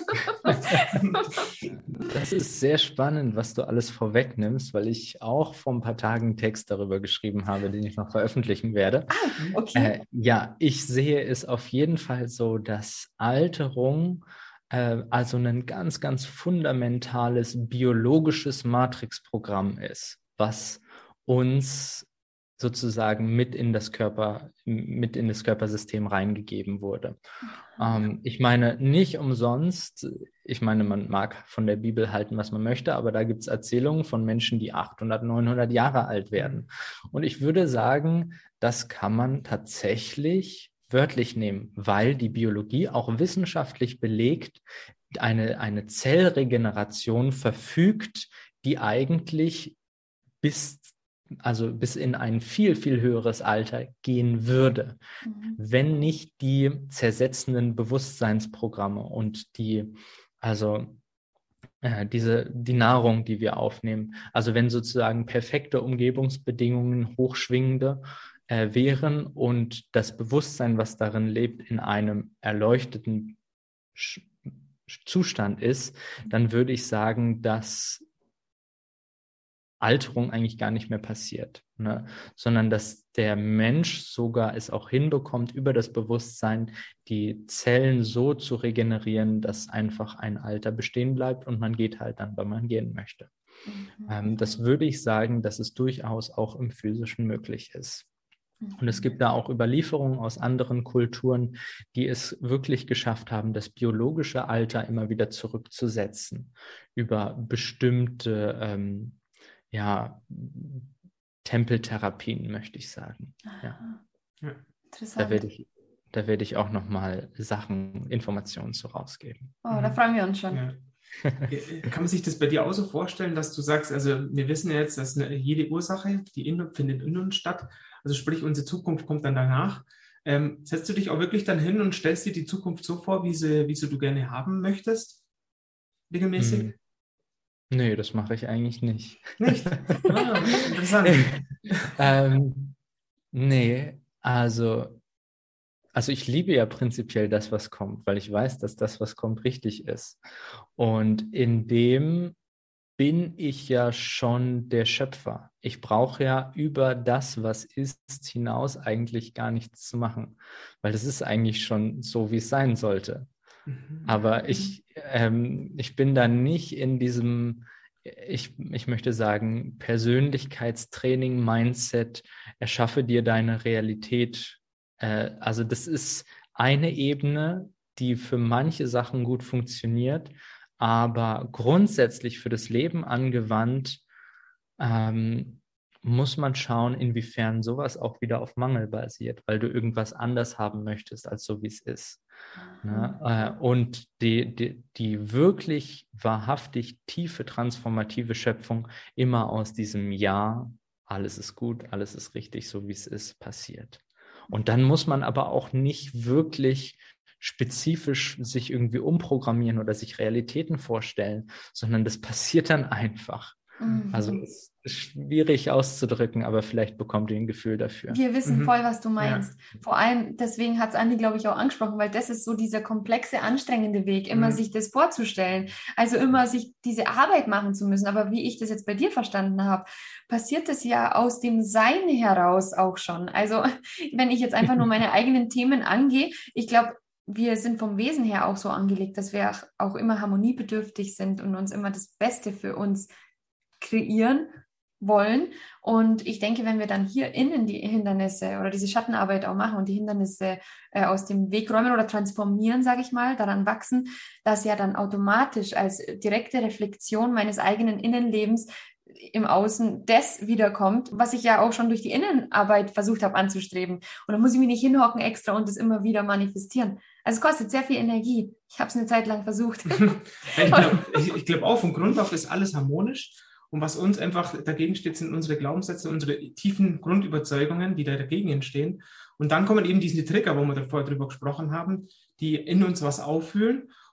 Das ist sehr spannend, was du alles vorwegnimmst, weil ich auch vor ein paar Tagen einen Text darüber geschrieben habe, den ich noch veröffentlichen werde. Ah, okay. Äh, ja, ich sehe es auf jeden Fall so, dass Alterung äh, also ein ganz, ganz fundamentales biologisches Matrixprogramm ist, was uns sozusagen mit in das Körper, mit in das Körpersystem reingegeben wurde. Ähm, ich meine, nicht umsonst, ich meine, man mag von der Bibel halten, was man möchte, aber da gibt es Erzählungen von Menschen, die achthundert, neunhundert Jahre alt werden. Und ich würde sagen, das kann man tatsächlich wörtlich nehmen, weil die Biologie auch wissenschaftlich belegt, eine, eine Zellregeneration verfügt, die eigentlich bis also bis in ein viel, viel höheres Alter gehen würde, mhm. wenn nicht die zersetzenden Bewusstseinsprogramme und die, also äh, diese, die Nahrung, die wir aufnehmen, also wenn sozusagen perfekte Umgebungsbedingungen, hochschwingende äh, wären und das Bewusstsein, was darin lebt, in einem erleuchteten Sch- Zustand ist, dann würde ich sagen, dass Alterung eigentlich gar nicht mehr passiert, ne? Sondern dass der Mensch sogar es auch hinbekommt, über das Bewusstsein die Zellen so zu regenerieren, dass einfach ein Alter bestehen bleibt und man geht halt dann, wann man gehen möchte. Mhm. Ähm, das würde ich sagen, dass es durchaus auch im Physischen möglich ist. Und es gibt da auch Überlieferungen aus anderen Kulturen, die es wirklich geschafft haben, das biologische Alter immer wieder zurückzusetzen über bestimmte ähm, ja, Tempeltherapien, möchte ich sagen. Ja. Ja. Interessant. Da werde ich, da werde ich auch nochmal Sachen, Informationen zu rausgeben. Oh, da freuen wir uns schon. Ja. Kann man sich das bei dir auch so vorstellen, dass du sagst, also wir wissen ja jetzt, dass eine, jede Ursache, die in, findet in uns statt, also sprich, unsere Zukunft kommt dann danach. Ähm, setzt du dich auch wirklich dann hin und stellst dir die Zukunft so vor, wie sie, wie sie du gerne haben möchtest? Regelmäßig? Hm. Nee, das mache ich eigentlich nicht. Nicht? Ah, interessant. ähm, nee, also, also ich liebe ja prinzipiell das, was kommt, weil ich weiß, dass das, was kommt, richtig ist. Und in dem bin ich ja schon der Schöpfer. Ich brauche ja über das, was ist, hinaus eigentlich gar nichts zu machen, weil das ist eigentlich schon so, wie es sein sollte. Aber ich, ähm, ich bin da nicht in diesem, ich, ich möchte sagen, Persönlichkeitstraining, Mindset, erschaffe dir deine Realität. Äh, also das ist eine Ebene, die für manche Sachen gut funktioniert, aber grundsätzlich für das Leben angewandt, ähm, muss man schauen, inwiefern sowas auch wieder auf Mangel basiert, weil du irgendwas anders haben möchtest, als so wie es ist. Ne? Und die, die, die wirklich wahrhaftig tiefe, transformative Schöpfung immer aus diesem Ja, alles ist gut, alles ist richtig, so wie es ist, passiert. Und dann muss man aber auch nicht wirklich spezifisch sich irgendwie umprogrammieren oder sich Realitäten vorstellen, sondern das passiert dann einfach. Mhm. Also es ist schwierig auszudrücken, aber vielleicht bekommt ihr ein Gefühl dafür. Wir wissen Mhm. voll, was du meinst. Ja. Vor allem, deswegen hat es Andi, glaube ich, auch angesprochen, weil das ist so dieser komplexe, anstrengende Weg, immer Mhm. sich das vorzustellen. Also immer sich diese Arbeit machen zu müssen. Aber wie ich das jetzt bei dir verstanden habe, passiert das ja aus dem Sein heraus auch schon. Also wenn ich jetzt einfach nur meine eigenen Themen angehe, ich glaube, wir sind vom Wesen her auch so angelegt, dass wir auch immer harmoniebedürftig sind und uns immer das Beste für uns kreieren wollen. Und ich denke, wenn wir dann hier innen die Hindernisse oder diese Schattenarbeit auch machen und die Hindernisse äh, aus dem Weg räumen oder transformieren, sage ich mal, daran wachsen, dass ja dann automatisch als direkte Reflexion meines eigenen Innenlebens im Außen das wiederkommt, was ich ja auch schon durch die Innenarbeit versucht habe anzustreben. Und dann muss ich mich nicht hinhocken extra und das immer wieder manifestieren. Also es kostet sehr viel Energie. Ich habe es eine Zeit lang versucht. ich glaube ich, ich glaub auch, von Grund auf ist alles harmonisch. Und was uns einfach dagegen steht, sind unsere Glaubenssätze, unsere tiefen Grundüberzeugungen, die da dagegen entstehen. Und dann kommen eben diese Trigger, wo wir davor drüber gesprochen haben, die in uns was auffühlen.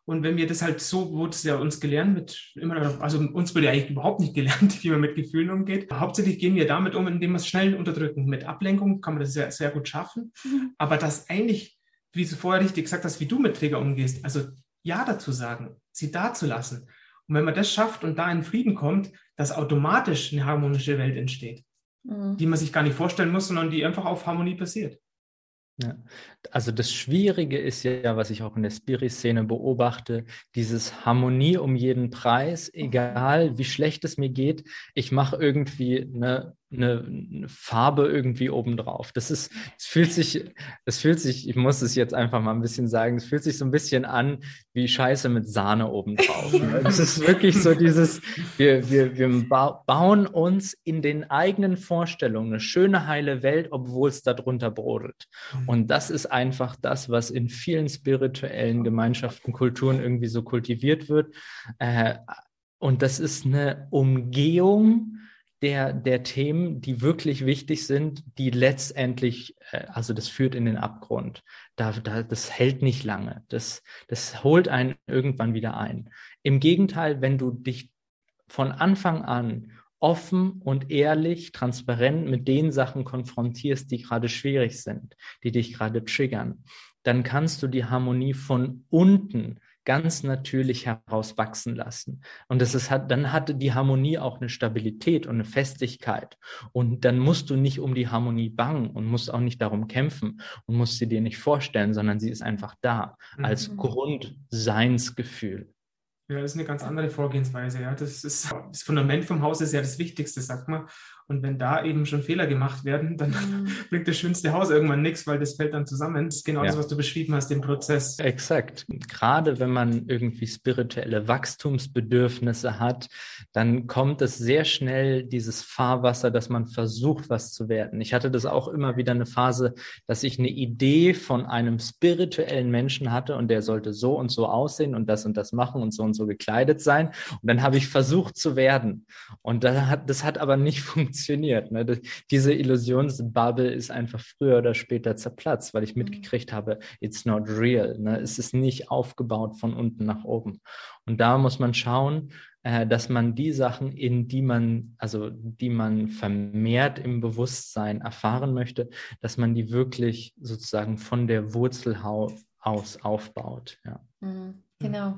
Und wenn wir das halt so, wurde es ja uns gelernt, mit immer noch, also uns wurde ja eigentlich überhaupt nicht gelernt, wie man mit Gefühlen umgeht. Hauptsächlich gehen wir damit um, indem wir es schnell unterdrücken. Mit Ablenkung kann man das sehr, sehr gut schaffen. Mhm. Aber das eigentlich, wie du vorher richtig gesagt hast, wie du mit Trigger umgehst, also Ja dazu sagen, sie da zu lassen. Und wenn man das schafft und da in Frieden kommt, dass automatisch eine harmonische Welt entsteht, mhm. die man sich gar nicht vorstellen muss, sondern die einfach auf Harmonie passiert. Ja. Also das Schwierige ist ja, was ich auch in der Spirit-Szene beobachte, dieses Harmonie um jeden Preis, egal wie schlecht es mir geht, ich mache irgendwie eine, eine, eine Farbe irgendwie obendrauf. Das ist, es fühlt sich, es fühlt sich, ich muss es jetzt einfach mal ein bisschen sagen, es fühlt sich so ein bisschen an wie Scheiße mit Sahne obendrauf. Es ist wirklich so dieses, wir, wir, wir ba- bauen uns in den eigenen Vorstellungen eine schöne, heile Welt, obwohl es darunter brodelt. Und das ist einfach das, was in vielen spirituellen Gemeinschaften, Kulturen irgendwie so kultiviert wird. Äh, und das ist eine Umgehung der, der Themen, die wirklich wichtig sind, die letztendlich, äh, also das führt in den Abgrund. Da, da, das hält nicht lange. Das, das holt einen irgendwann wieder ein. Im Gegenteil, wenn du dich von Anfang an offen und ehrlich, transparent mit den Sachen konfrontierst, die gerade schwierig sind, die dich gerade triggern, dann kannst du die Harmonie von unten ganz natürlich heraus wachsen lassen. Und das ist, dann hatte die Harmonie auch eine Stabilität und eine Festigkeit. Und dann musst du nicht um die Harmonie bangen und musst auch nicht darum kämpfen und musst sie dir nicht vorstellen, sondern sie ist einfach da als mhm. Grundseinsgefühl. Ja, das ist eine ganz andere Vorgehensweise. Ja. Das ist, das Fundament vom Haus ist ja das Wichtigste, sagt man. Und wenn da eben schon Fehler gemacht werden, dann mhm. bringt das schönste Haus irgendwann nichts, weil das fällt dann zusammen. Das ist genau ja. das, was du beschrieben hast, den Prozess. Exakt. Gerade wenn man irgendwie spirituelle Wachstumsbedürfnisse hat, dann kommt es sehr schnell dieses Fahrwasser, dass man versucht, was zu werden. Ich hatte das auch immer wieder eine Phase, dass ich eine Idee von einem spirituellen Menschen hatte und der sollte so und so aussehen und das und das machen und so und so gekleidet sein. Und dann habe ich versucht zu werden. Und das hat, das hat aber nicht funktioniert. Ne? Das, diese Illusionsbubble ist einfach früher oder später zerplatzt, weil ich mitgekriegt habe, it's not real. Ne? Es ist nicht aufgebaut von unten nach oben. Und da muss man schauen, äh, dass man die Sachen, in die man, also die man vermehrt im Bewusstsein erfahren möchte, dass man die wirklich sozusagen von der Wurzel aus aufbaut. Ja. Mhm, genau.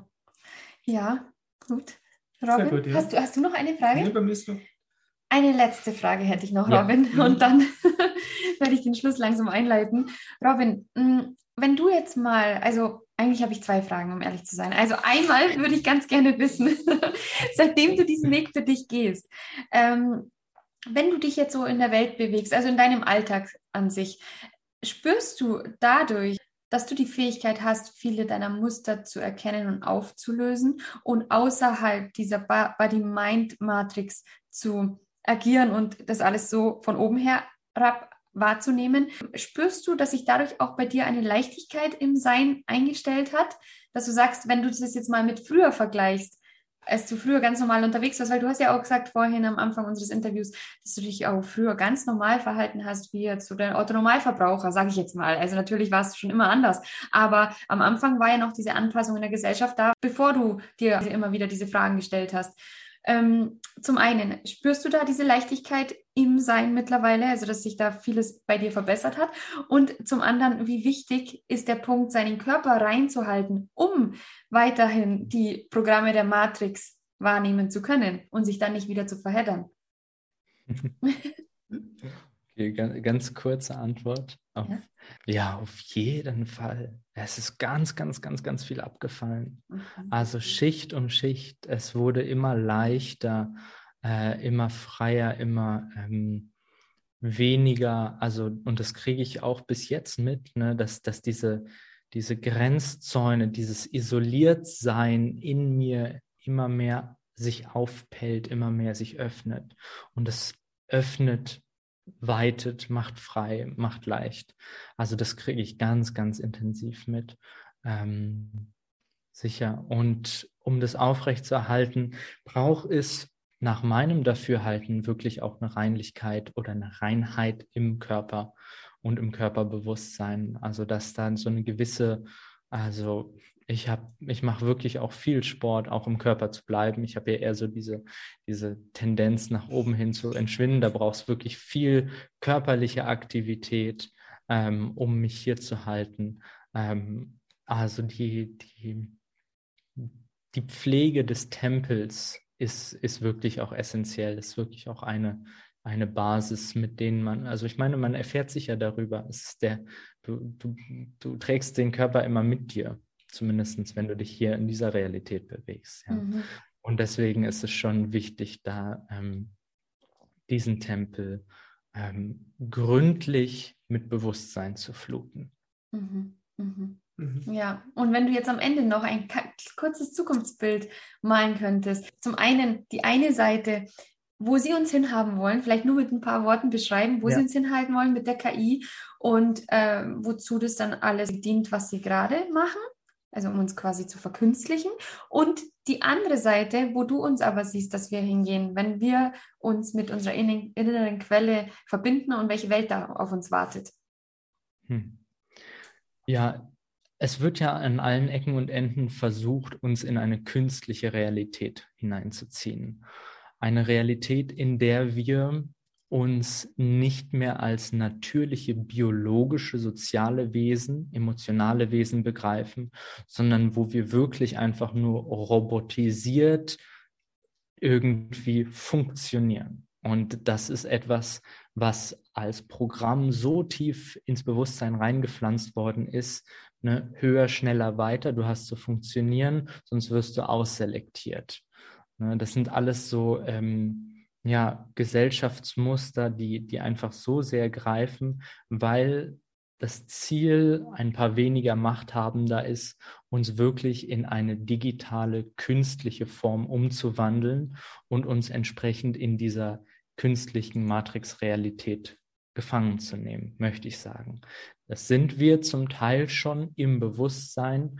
Ja, gut. Robin, gut, ja. hast, du, hast du noch eine Frage? Ja, bei mir ist noch. Eine letzte Frage hätte ich noch, Robin, ja. Und dann werde ich den Schluss langsam einleiten. Robin, wenn du jetzt mal, also eigentlich habe ich zwei Fragen, um ehrlich zu sein. Also einmal würde ich ganz gerne wissen, seitdem du diesen Weg für dich gehst, ähm, wenn du dich jetzt so in der Welt bewegst, also in deinem Alltag an sich, spürst du dadurch, dass du die Fähigkeit hast, viele deiner Muster zu erkennen und aufzulösen und außerhalb dieser Body-Mind-Matrix zu agieren und das alles so von oben herab wahrzunehmen. Spürst du, dass sich dadurch auch bei dir eine Leichtigkeit im Sein eingestellt hat? Dass du sagst, wenn du das jetzt mal mit früher vergleichst, als du früher ganz normal unterwegs warst, weil du hast ja auch gesagt vorhin am Anfang unseres Interviews, dass du dich auch früher ganz normal verhalten hast, wie jetzt so der Autonormalverbraucher, sage ich jetzt mal. Also natürlich warst du schon immer anders, aber am Anfang war ja noch diese Anpassung in der Gesellschaft da, bevor du dir immer wieder diese Fragen gestellt hast. Ähm, zum einen, spürst du da diese Leichtigkeit im Sein mittlerweile, also dass sich da vieles bei dir verbessert hat? Und zum anderen, wie wichtig ist der Punkt, seinen Körper reinzuhalten, um weiterhin die Programme der Matrix wahrnehmen zu können und sich dann nicht wieder zu verheddern? Okay, ganz, ganz kurze Antwort. Auf, ja? ja, auf jeden Fall. Es ist ganz, ganz, ganz, ganz viel abgefallen. Mhm. Also Schicht um Schicht. Es wurde immer leichter, äh, immer freier, immer ähm, weniger. Also, und das kriege ich auch bis jetzt mit, ne, dass, dass diese, diese Grenzzäune, dieses Isoliertsein in mir immer mehr sich aufpellt, immer mehr sich öffnet. Und es öffnet, weitet, macht frei, macht leicht. Also das kriege ich ganz, ganz intensiv mit. Ähm, sicher. Und um das aufrechtzuerhalten, braucht es nach meinem Dafürhalten wirklich auch eine Reinlichkeit oder eine Reinheit im Körper und im Körperbewusstsein. Also dass dann so eine gewisse, also ich habe, ich mache wirklich auch viel Sport, auch im Körper zu bleiben. Ich habe ja eher so diese, diese Tendenz nach oben hin zu entschwinden. Da brauchst du wirklich viel körperliche Aktivität, ähm, um mich hier zu halten. Ähm, also die, die, die Pflege des Tempels ist, ist wirklich auch essentiell, ist wirklich auch eine, eine Basis, mit denen man, also ich meine, man erfährt sich ja darüber. Es ist der, du, du, du trägst den Körper immer mit dir, zumindest wenn du dich hier in dieser Realität bewegst. Ja. Mhm. Und deswegen ist es schon wichtig, da ähm, diesen Tempel ähm, gründlich mit Bewusstsein zu fluten. Mhm. Mhm. Mhm. Ja, und wenn du jetzt am Ende noch ein ka- kurzes Zukunftsbild malen könntest, zum einen die eine Seite, wo sie uns hinhaben wollen, vielleicht nur mit ein paar Worten beschreiben, wo Ja. sie uns hinhalten wollen mit der K I und äh, wozu das dann alles dient, was sie gerade machen, also um uns quasi zu verkünstlichen. Und die andere Seite, wo du uns aber siehst, dass wir hingehen, wenn wir uns mit unserer innen- inneren Quelle verbinden und welche Welt da auf uns wartet. Hm. Ja, es wird ja an allen Ecken und Enden versucht, uns in eine künstliche Realität hineinzuziehen. Eine Realität, in der wir uns nicht mehr als natürliche biologische, soziale Wesen, emotionale Wesen begreifen, sondern wo wir wirklich einfach nur robotisiert irgendwie funktionieren. Und das ist etwas, was als Programm so tief ins Bewusstsein reingepflanzt worden ist, ne? Höher, schneller, weiter, du hast zu funktionieren, sonst wirst du ausselektiert. Ne? Das sind alles so ähm, ja, Gesellschaftsmuster, die, die einfach so sehr greifen, weil das Ziel ein paar weniger Machthabender ist, uns wirklich in eine digitale, künstliche Form umzuwandeln und uns entsprechend in dieser künstlichen Matrix-Realität gefangen zu nehmen, möchte ich sagen. Das sind wir zum Teil schon im Bewusstsein.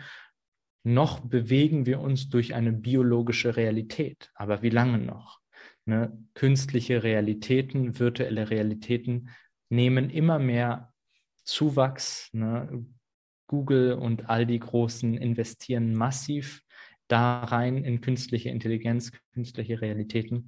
Noch bewegen wir uns durch eine biologische Realität. Aber wie lange noch? Ne? Künstliche Realitäten, virtuelle Realitäten nehmen immer mehr Zuwachs. Ne? Google und all die Großen investieren massiv da rein in künstliche Intelligenz, künstliche Realitäten.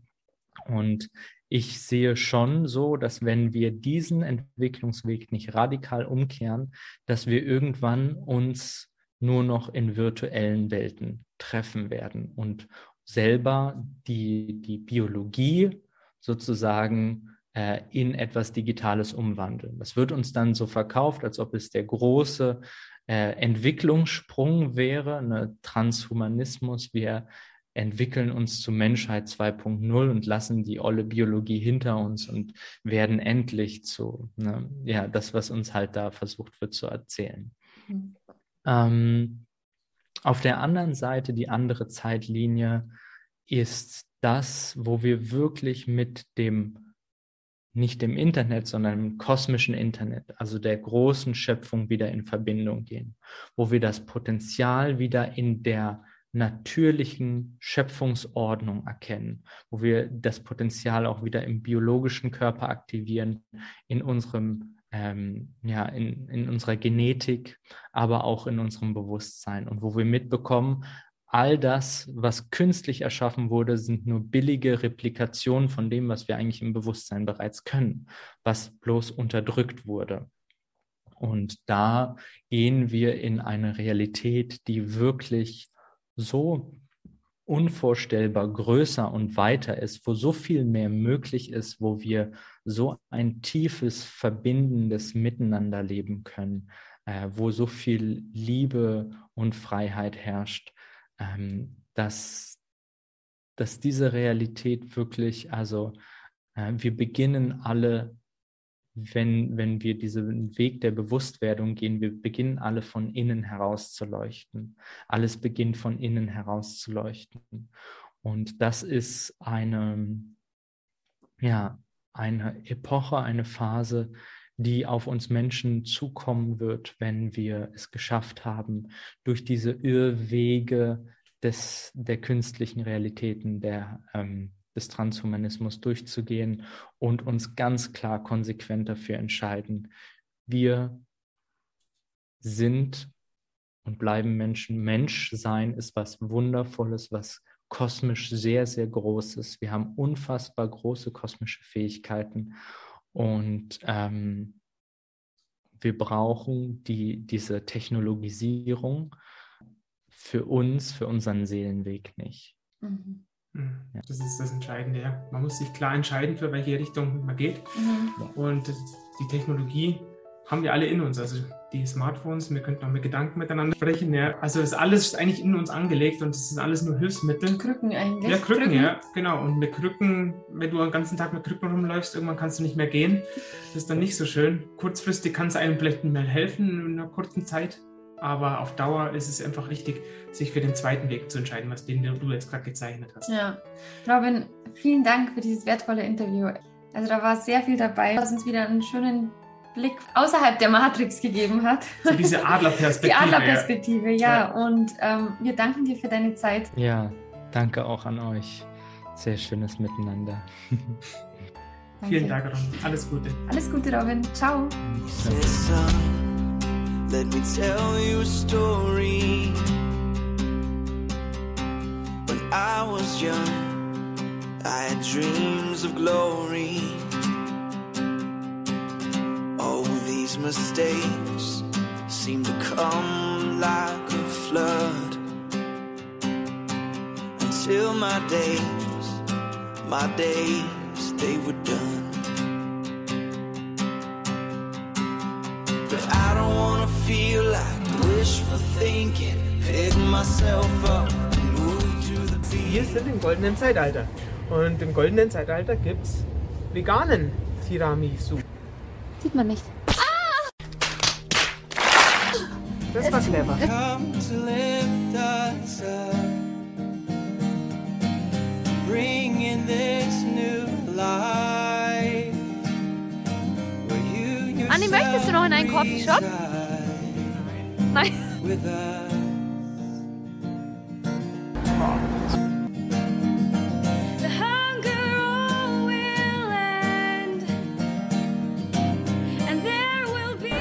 Und ich sehe schon so, dass wenn wir diesen Entwicklungsweg nicht radikal umkehren, dass wir irgendwann uns nur noch in virtuellen Welten treffen werden und selber die, die Biologie sozusagen äh, in etwas Digitales umwandeln. Das wird uns dann so verkauft, als ob es der große äh, Entwicklungssprung wäre, ne? Transhumanismus. Wir entwickeln uns zur Menschheit zwei Punkt null und lassen die olle Biologie hinter uns und werden endlich zu, ne, ja, das, was uns halt da versucht wird zu erzählen. Mhm. Ähm, auf der anderen Seite, die andere Zeitlinie, ist das, wo wir wirklich mit dem, nicht dem Internet, sondern dem kosmischen Internet, also der großen Schöpfung wieder in Verbindung gehen, wo wir das Potenzial wieder in der natürlichen Schöpfungsordnung erkennen, wo wir das Potenzial auch wieder im biologischen Körper aktivieren, in unserem, ähm, ja, in, in unserer Genetik, aber auch in unserem Bewusstsein und wo wir mitbekommen, all das, was künstlich erschaffen wurde, sind nur billige Replikationen von dem, was wir eigentlich im Bewusstsein bereits können, was bloß unterdrückt wurde. Und da gehen wir in eine Realität, die wirklich so unvorstellbar größer und weiter ist, wo so viel mehr möglich ist, wo wir so ein tiefes, verbindendes Miteinander leben können, äh, wo so viel Liebe und Freiheit herrscht, ähm, dass, dass diese Realität wirklich, also äh, wir beginnen alle, wenn, wenn wir diesen Weg der Bewusstwerdung gehen, wir beginnen alle von innen heraus zu leuchten. Alles beginnt von innen heraus zu leuchten. Und das ist eine, ja, eine Epoche, eine Phase, die auf uns Menschen zukommen wird, wenn wir es geschafft haben, durch diese Irrwege des, der künstlichen Realitäten, der, ähm, des Transhumanismus durchzugehen und uns ganz klar konsequent dafür entscheiden, wir sind und bleiben Menschen. Menschsein ist was Wundervolles, was kosmisch sehr, sehr Großes. Wir haben unfassbar große kosmische Fähigkeiten und ähm, wir brauchen die, diese Technologisierung für uns, für unseren Seelenweg nicht. Mhm. Ja. Das ist das Entscheidende, ja. Man muss sich klar entscheiden, für welche Richtung man geht. Mhm. Und die Technologie haben wir alle in uns. Also die Smartphones, wir könnten auch mit Gedanken miteinander sprechen. Ja. Also das alles ist eigentlich in uns angelegt und das sind alles nur Hilfsmittel. Krücken eigentlich. Ja, Krücken, Krücken, ja, genau. Und mit Krücken, wenn du den ganzen Tag mit Krücken rumläufst, irgendwann kannst du nicht mehr gehen. Das ist dann nicht so schön. Kurzfristig kann es einem vielleicht nicht mehr helfen in einer kurzen Zeit. Aber auf Dauer ist es einfach wichtig, sich für den zweiten Weg zu entscheiden, was den du jetzt gerade gezeichnet hast. Ja, Robin, vielen Dank für dieses wertvolle Interview. Also da war sehr viel dabei, was uns wieder einen schönen Blick außerhalb der Matrix gegeben hat. So diese Adlerperspektive. Die Adlerperspektive, ja. ja. ja. Und ähm, wir danken dir für deine Zeit. Ja, danke auch an euch. Sehr schönes Miteinander. Vielen Dank, Robin. Alles Gute. Alles Gute, Robin. Ciao. Ciao. Let me tell you a story. When I was young, I had dreams of glory. All these mistakes seem to come like a flood. Until my days, my days, they were done. But I don't wanna feel like wishful thinking. Pick myself up and move to the beat. Wir sind im goldenen Zeitalter. Und im goldenen Zeitalter gibt's veganen Tiramisu. Sieht man nicht. Das war clever. Come to lift us up, bring in this new life. Anni, möchtest du noch in einen Coffeeshop? Nein. The hunger all will end, and there will be.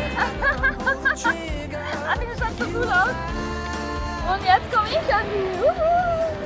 Anni, das schaut so cool aus. Und jetzt komme ich an die. Uhu.